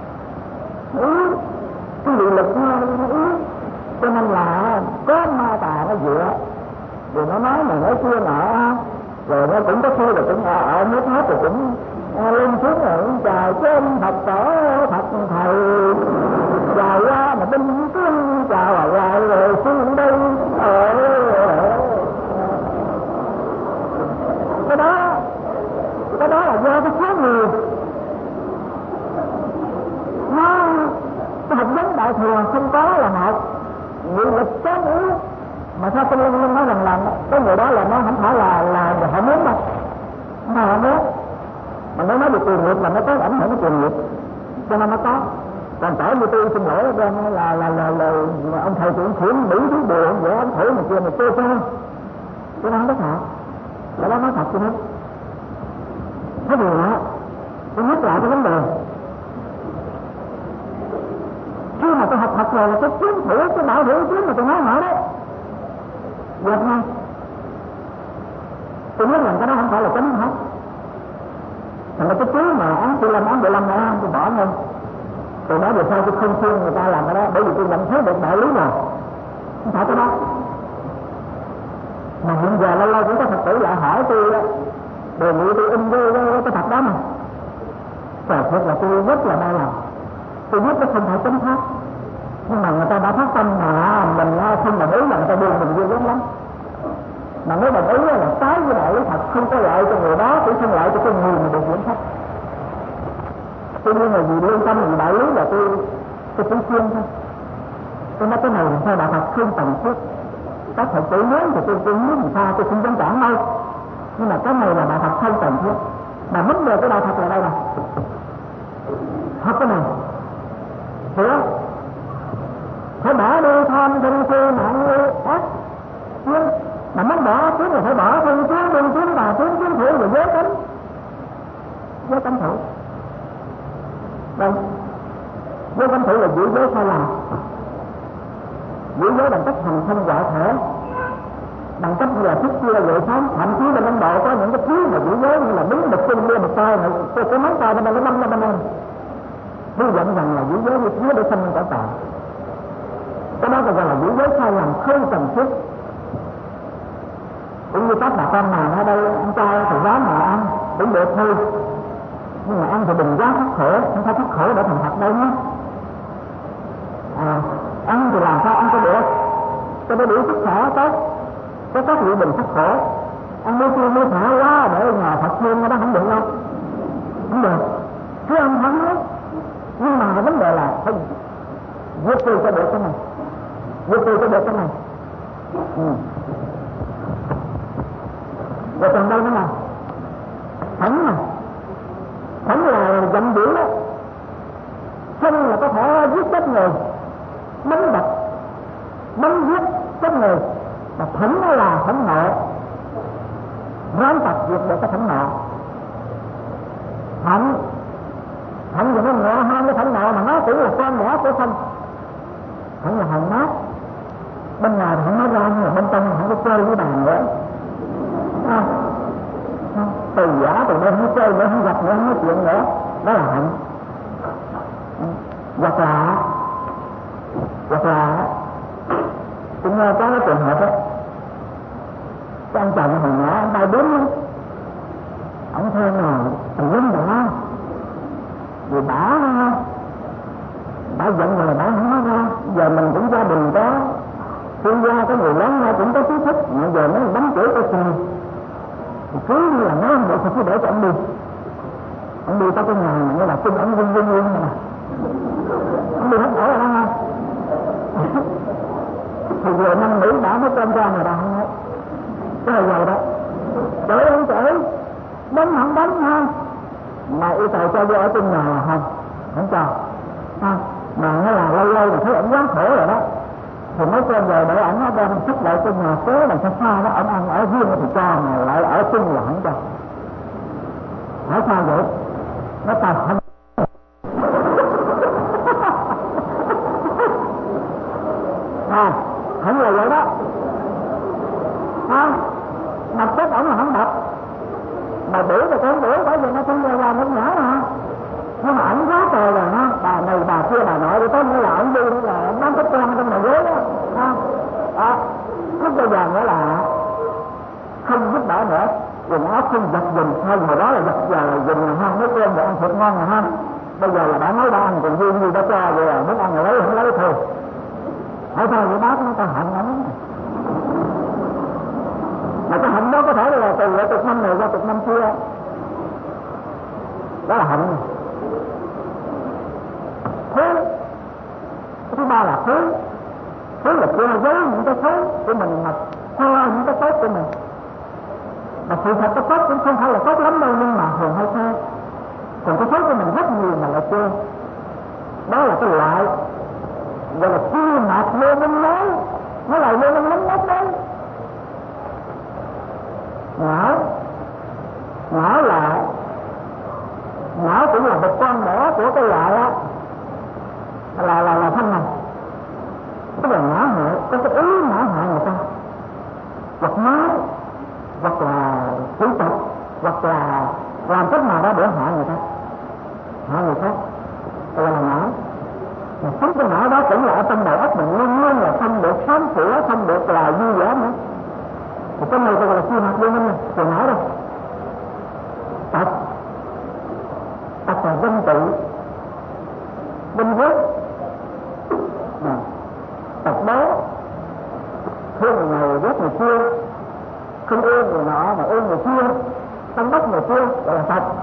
cái nghị lực nó yếu. Cho nên là có ma tà nó dựa, rồi nó nói này nói kia nọ, rồi nó cũng có khi rồi cũng ở nước hết rồi cũng lên xuống rồi chào trên Phật tổ Phật thầy chào qua mà binh tướng chào lại rồi xuống đây cái đó là do cái số người nó cái hạt giống đại thừa không có là một nghị lực kém yếu. Mà sao tôi luôn nói rằng là cái người đó là nó không phải là họ muốn đâu, không phải họ muốn. Mà nếu nói về tiền nghiệp là nó có ảnh hưởng đến tiền nghiệp, cho nên nó có. Còn trở như tôi xin lỗi bên là ông thầy cũng khiển mỹ thứ buồn vậy, ông thử mà kia mà tôi sao, tôi nói không có thật, cái đó nói thật tôi nói. Thế thì đó, tôi nhắc lại cái vấn đề. Khi mà tôi học thật rồi là cái chiến thủ, cái đạo hữu chiến mà tôi nói hỏi đấy. Được không? tôi biết rằng cái đó không phải là chánh hết. Thành ra cái thứ mà án 45 này tôi bỏ ngay. Từ đó về sau tôi không khuyên người ta làm cái đó, bởi vì tôi nhận thấy được đạo lý nào không phải cái đó. Mà hiện giờ lâu lâu cũng có Phật tử lại hỏi tôi đề nghị tôi in cái tập đó mà. Trời thật là tôi rất là đau lòng. Tôi biết nó không phải chánh pháp, nhưng mà người ta đã phát tâm mà mình không đồng ý là người ta buồn mình ghê gớm lắm. Mà nếu đồng ý là trái với đạo lý thật, không có lợi cho người đó, cũng không lợi cho cái người mà được diễn sách. Tuy nhiên là vì lương tâm, vì đạo lý là tôi chỉ khuyên thôi. Tôi nói cái này làm sao đạo Phật không cần thiết. Các Phật tử muốn thì tôi muốn làm sao tôi không dám cản đâu. Nhưng mà cái này là đạo Phật không cần thiết. Mà vấn đề của đạo Phật là đây nè. Học cái này. Hiểu? Phải bỏ đi tham thân si mạng nghi ác. Mà muốn bỏ trước là phải bỏ thân kiến, đương kiến, bà kiến, kiến thủ và giới cấm. Giới cấm thủ. Đây. Giới cấm thủ là giữ giới sai lầm. Giữ giới bằng cách hành thân quả thể, bằng cách như là thức chia dậy sớm, thậm chí bên Ấn Độ có những cái thứ mà giữ giới như là đứng một chân lia một tay, cái móng tay bên đây nó năm bên đây, hy vọng rằng là giữ giới như thế để sanh quả tạo. Cái đó gọi là giữ giới sai lầm không cần thiết. Cũng như các bà con nào ở đây ăn chay thì dám mà ăn cũng được thôi, nhưng mà ăn thì đừng quá khắc khổ, không phải khắc khổ để thành Phật đâu nhé. Ăn thì làm sao ăn cho được, cho nó đủ sức khỏe tốt, có các vị đừng khắc khổ. Ăn mua chi mua thả quá để nhà Phật thêm nó không được đâu, không được. Cứ ăn thắng hết, nhưng mà vấn đề là phải vượt từ cho được cái này, vượt từ cho được cái này. Rồi còn đây nữa là thánh nè, thánh là dặm điển đó, chân là có thể giết chết người, đánh đập, bắn giết chết người. Mà thánh đó là thánh nộ, ráng tập diệt được cái thánh nộ. Thánh thì nó ngộ hơn cái thánh nộ, mà nó cũng là con đẻ của sanh. Thánh là hồn nát, bên ngoài thì không nói ra, nhưng mà bên trong không có chơi với bàn nữa. Từ giả từ đây không chơi nữa, không gặp nữa, không nói chuyện nữa, đó là hạnh. Hoặc là cũng nghe có cái trường hợp đó, cái anh chồng hồi nhỏ anh tay bướm lắm, ông theo nào thằng lính rồi đó, rồi bả giận rồi bả không nói ra. Giờ mình cũng gia đình có thương gia, có người lớn nay cũng có trí thức, mà giờ nó đánh chửi cái gì cứ như là nói vậy thì cứ để cho ông đi. Ông đi tới cái nhà mà như là chân ông rung này nè, ông đi hết nổi rồi đó không? Thì vừa năm Mỹ đã mới cơm ra mà đã không hết. Cái này vậy đó, chửi ông chửi, đánh không đánh ha, mà yêu cầu cho vô ở trên nhà là không cho ha. Mà nó là lâu lâu mà thấy ông quá khổ rồi đó, thì mới cơm về để ảnh nó đem xích lại trên nhà phố làm sao xa đó, ông ăn ở riêng thì cho, mà lại ở chung là không cho. Hỏi sao vậy? Nó ta không không là vậy đó ha. Đập chết ổng là không đập, mà đuổi thì con đuổi, bởi vì nó không ra nó nhỏ mà. Nhưng mà ảnh quá trời rồi ha, bà này bà kia bà nội, tới nữa là ảnh đi nữa là bám cái con trong nhà ghế đó ha. Lúc bây giờ nữa là không giúp đỡ nữa, quần áo không giặt giùm, hay hồi đó là giặt giờ là giùm là ha, mấy cơm để ăn thiệt ngon là ha. Bây giờ là đã nói đã ăn còn riêng như đã cho rồi, là muốn ăn là lấy không lấy thôi. Hỏi sao vậy bác, nó ta hận lắm. Mà cái hận đó có thể là từ lại chục năm này qua chục năm xưa, đó là hận. Thứ ba là thứ là che giấu những cái xấu của mình, mà khoe những cái tốt của mình. Mà sự thật cái tốt cũng không phải là tốt lắm đâu, nhưng mà thường hay khoe. Còn cái xấu của mình rất nhiều mà lại che. Đó là cái loại gọi là chi mạc lê minh nói, nó là lê minh lắm nhất đấy. Ngõ cũng là một con đẻ của cái loại á, là thân này. Tức là ngã hại, có cái ý ngã hại người ta, hoặc nói, hoặc là cũng là ở trong đầu óc mình luôn luôn là không được sáng sủa, không được là vui vẻ nữa. Thì cái này gọi là suy học vô minh này, rồi nói đâu. Tập là vinh tự, vinh vớt, tập đó, thương người này ghét người kia, không yêu người nọ mà yêu người kia, tâm đắc người kia, gọi là tập.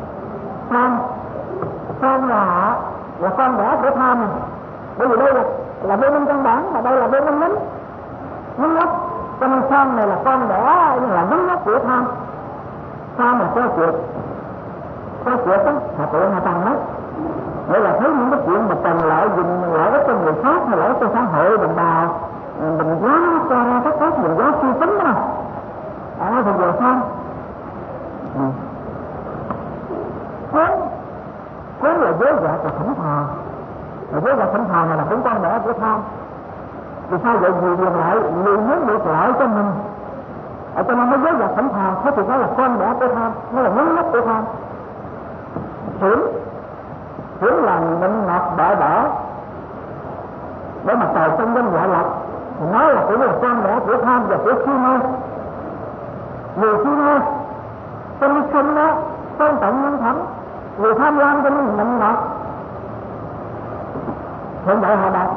Tham là con đẻ của tham này. Bởi vì đây là vô minh căn bản, mà đây là vô minh lính nhấn nhóc, cho nên tham này là con đẻ là nhấn nhóc của tham. Tham là cho chuyện đó là tụi Hạ Tầng đó, nghĩa là thấy những cái chuyện mà cần lợi dùng lợi ích cho người khác hay lợi ích cho xã hội mình đào mình giá cho ra các khác mình giá suy tính đó thì vừa tham. Cuốn là giới dạ và thỉnh thờ, mà giới dạ thỉnh thờ này là cũng con đẻ của tham. Vì sao vậy? Vì điều lại người muốn được lợi cho mình, cho nên nó giới dạ thỉnh thờ, thế thì nó là con đẻ của tham, nó là nhấn nhấp của tham. Sướng là nịnh ngọt đợi đỡ để mà cầu trong danh lợi lộc, thì nói là cũng là con đẻ của tham và của si mê. Người si mê tâm sinh đó tôn trọng nhân phẩm, người tham lam cho nên nịnh ngọt. Hiện đại họ đạt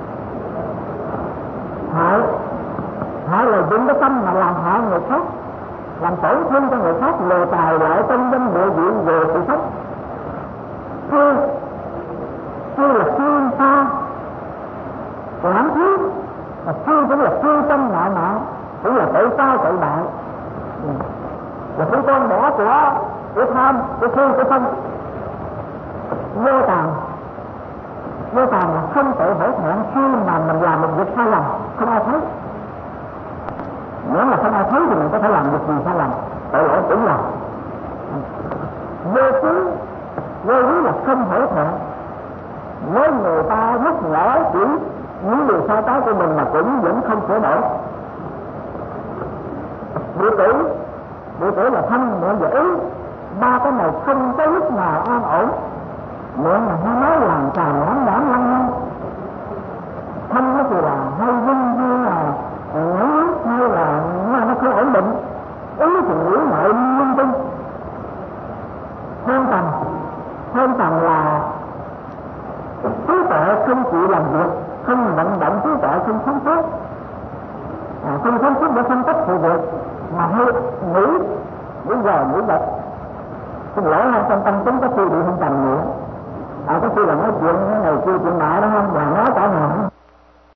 hại là dùng cái tâm mà làm hại người khác, làm tổn thương cho người khác, lừa tài lợi trong danh địa vị về sự sống. Sư là sư xa lãng thiếu, mà sư cũng là sư tâm ngạo mạn, cũng là tự cao tự đại, là cái con đẻ của tham, của sư, của thân. Vô tàn là không tự hổ thẹn khi mà mình làm một việc sai lầm, không ai thấy. Nếu mà không ai thấy thì mình có thể làm việc gì sai lầm, tội lỗi cũng là. Vô quý là không hổ thẹn với người ta nhắc nhở chỉ những điều sai trái của mình mà cũng vẫn không sửa đổi. Địa tử là thanh miệng và ý, ba cái này không có lúc nào an ổn. Miệng là hay nói làm tràn lãng đãng lăng nhăng, thanh nó thì là hay vinh như là nhảy hay là nó không ổn định, ý thì nghĩ ngợi lung tung. Hơn tầm là trí tuệ không chịu làm việc, không vận động trí tuệ không sáng suốt, không sáng suốt để phân tích sự việc, mà hay nghĩ giờ nghĩ bật. Xin lỗi ha, trong tâm tính có khi bị hơn tầm nữa. Có khi là nói chuyện cái này kia chuyện nọ đó không, và nói cả ngày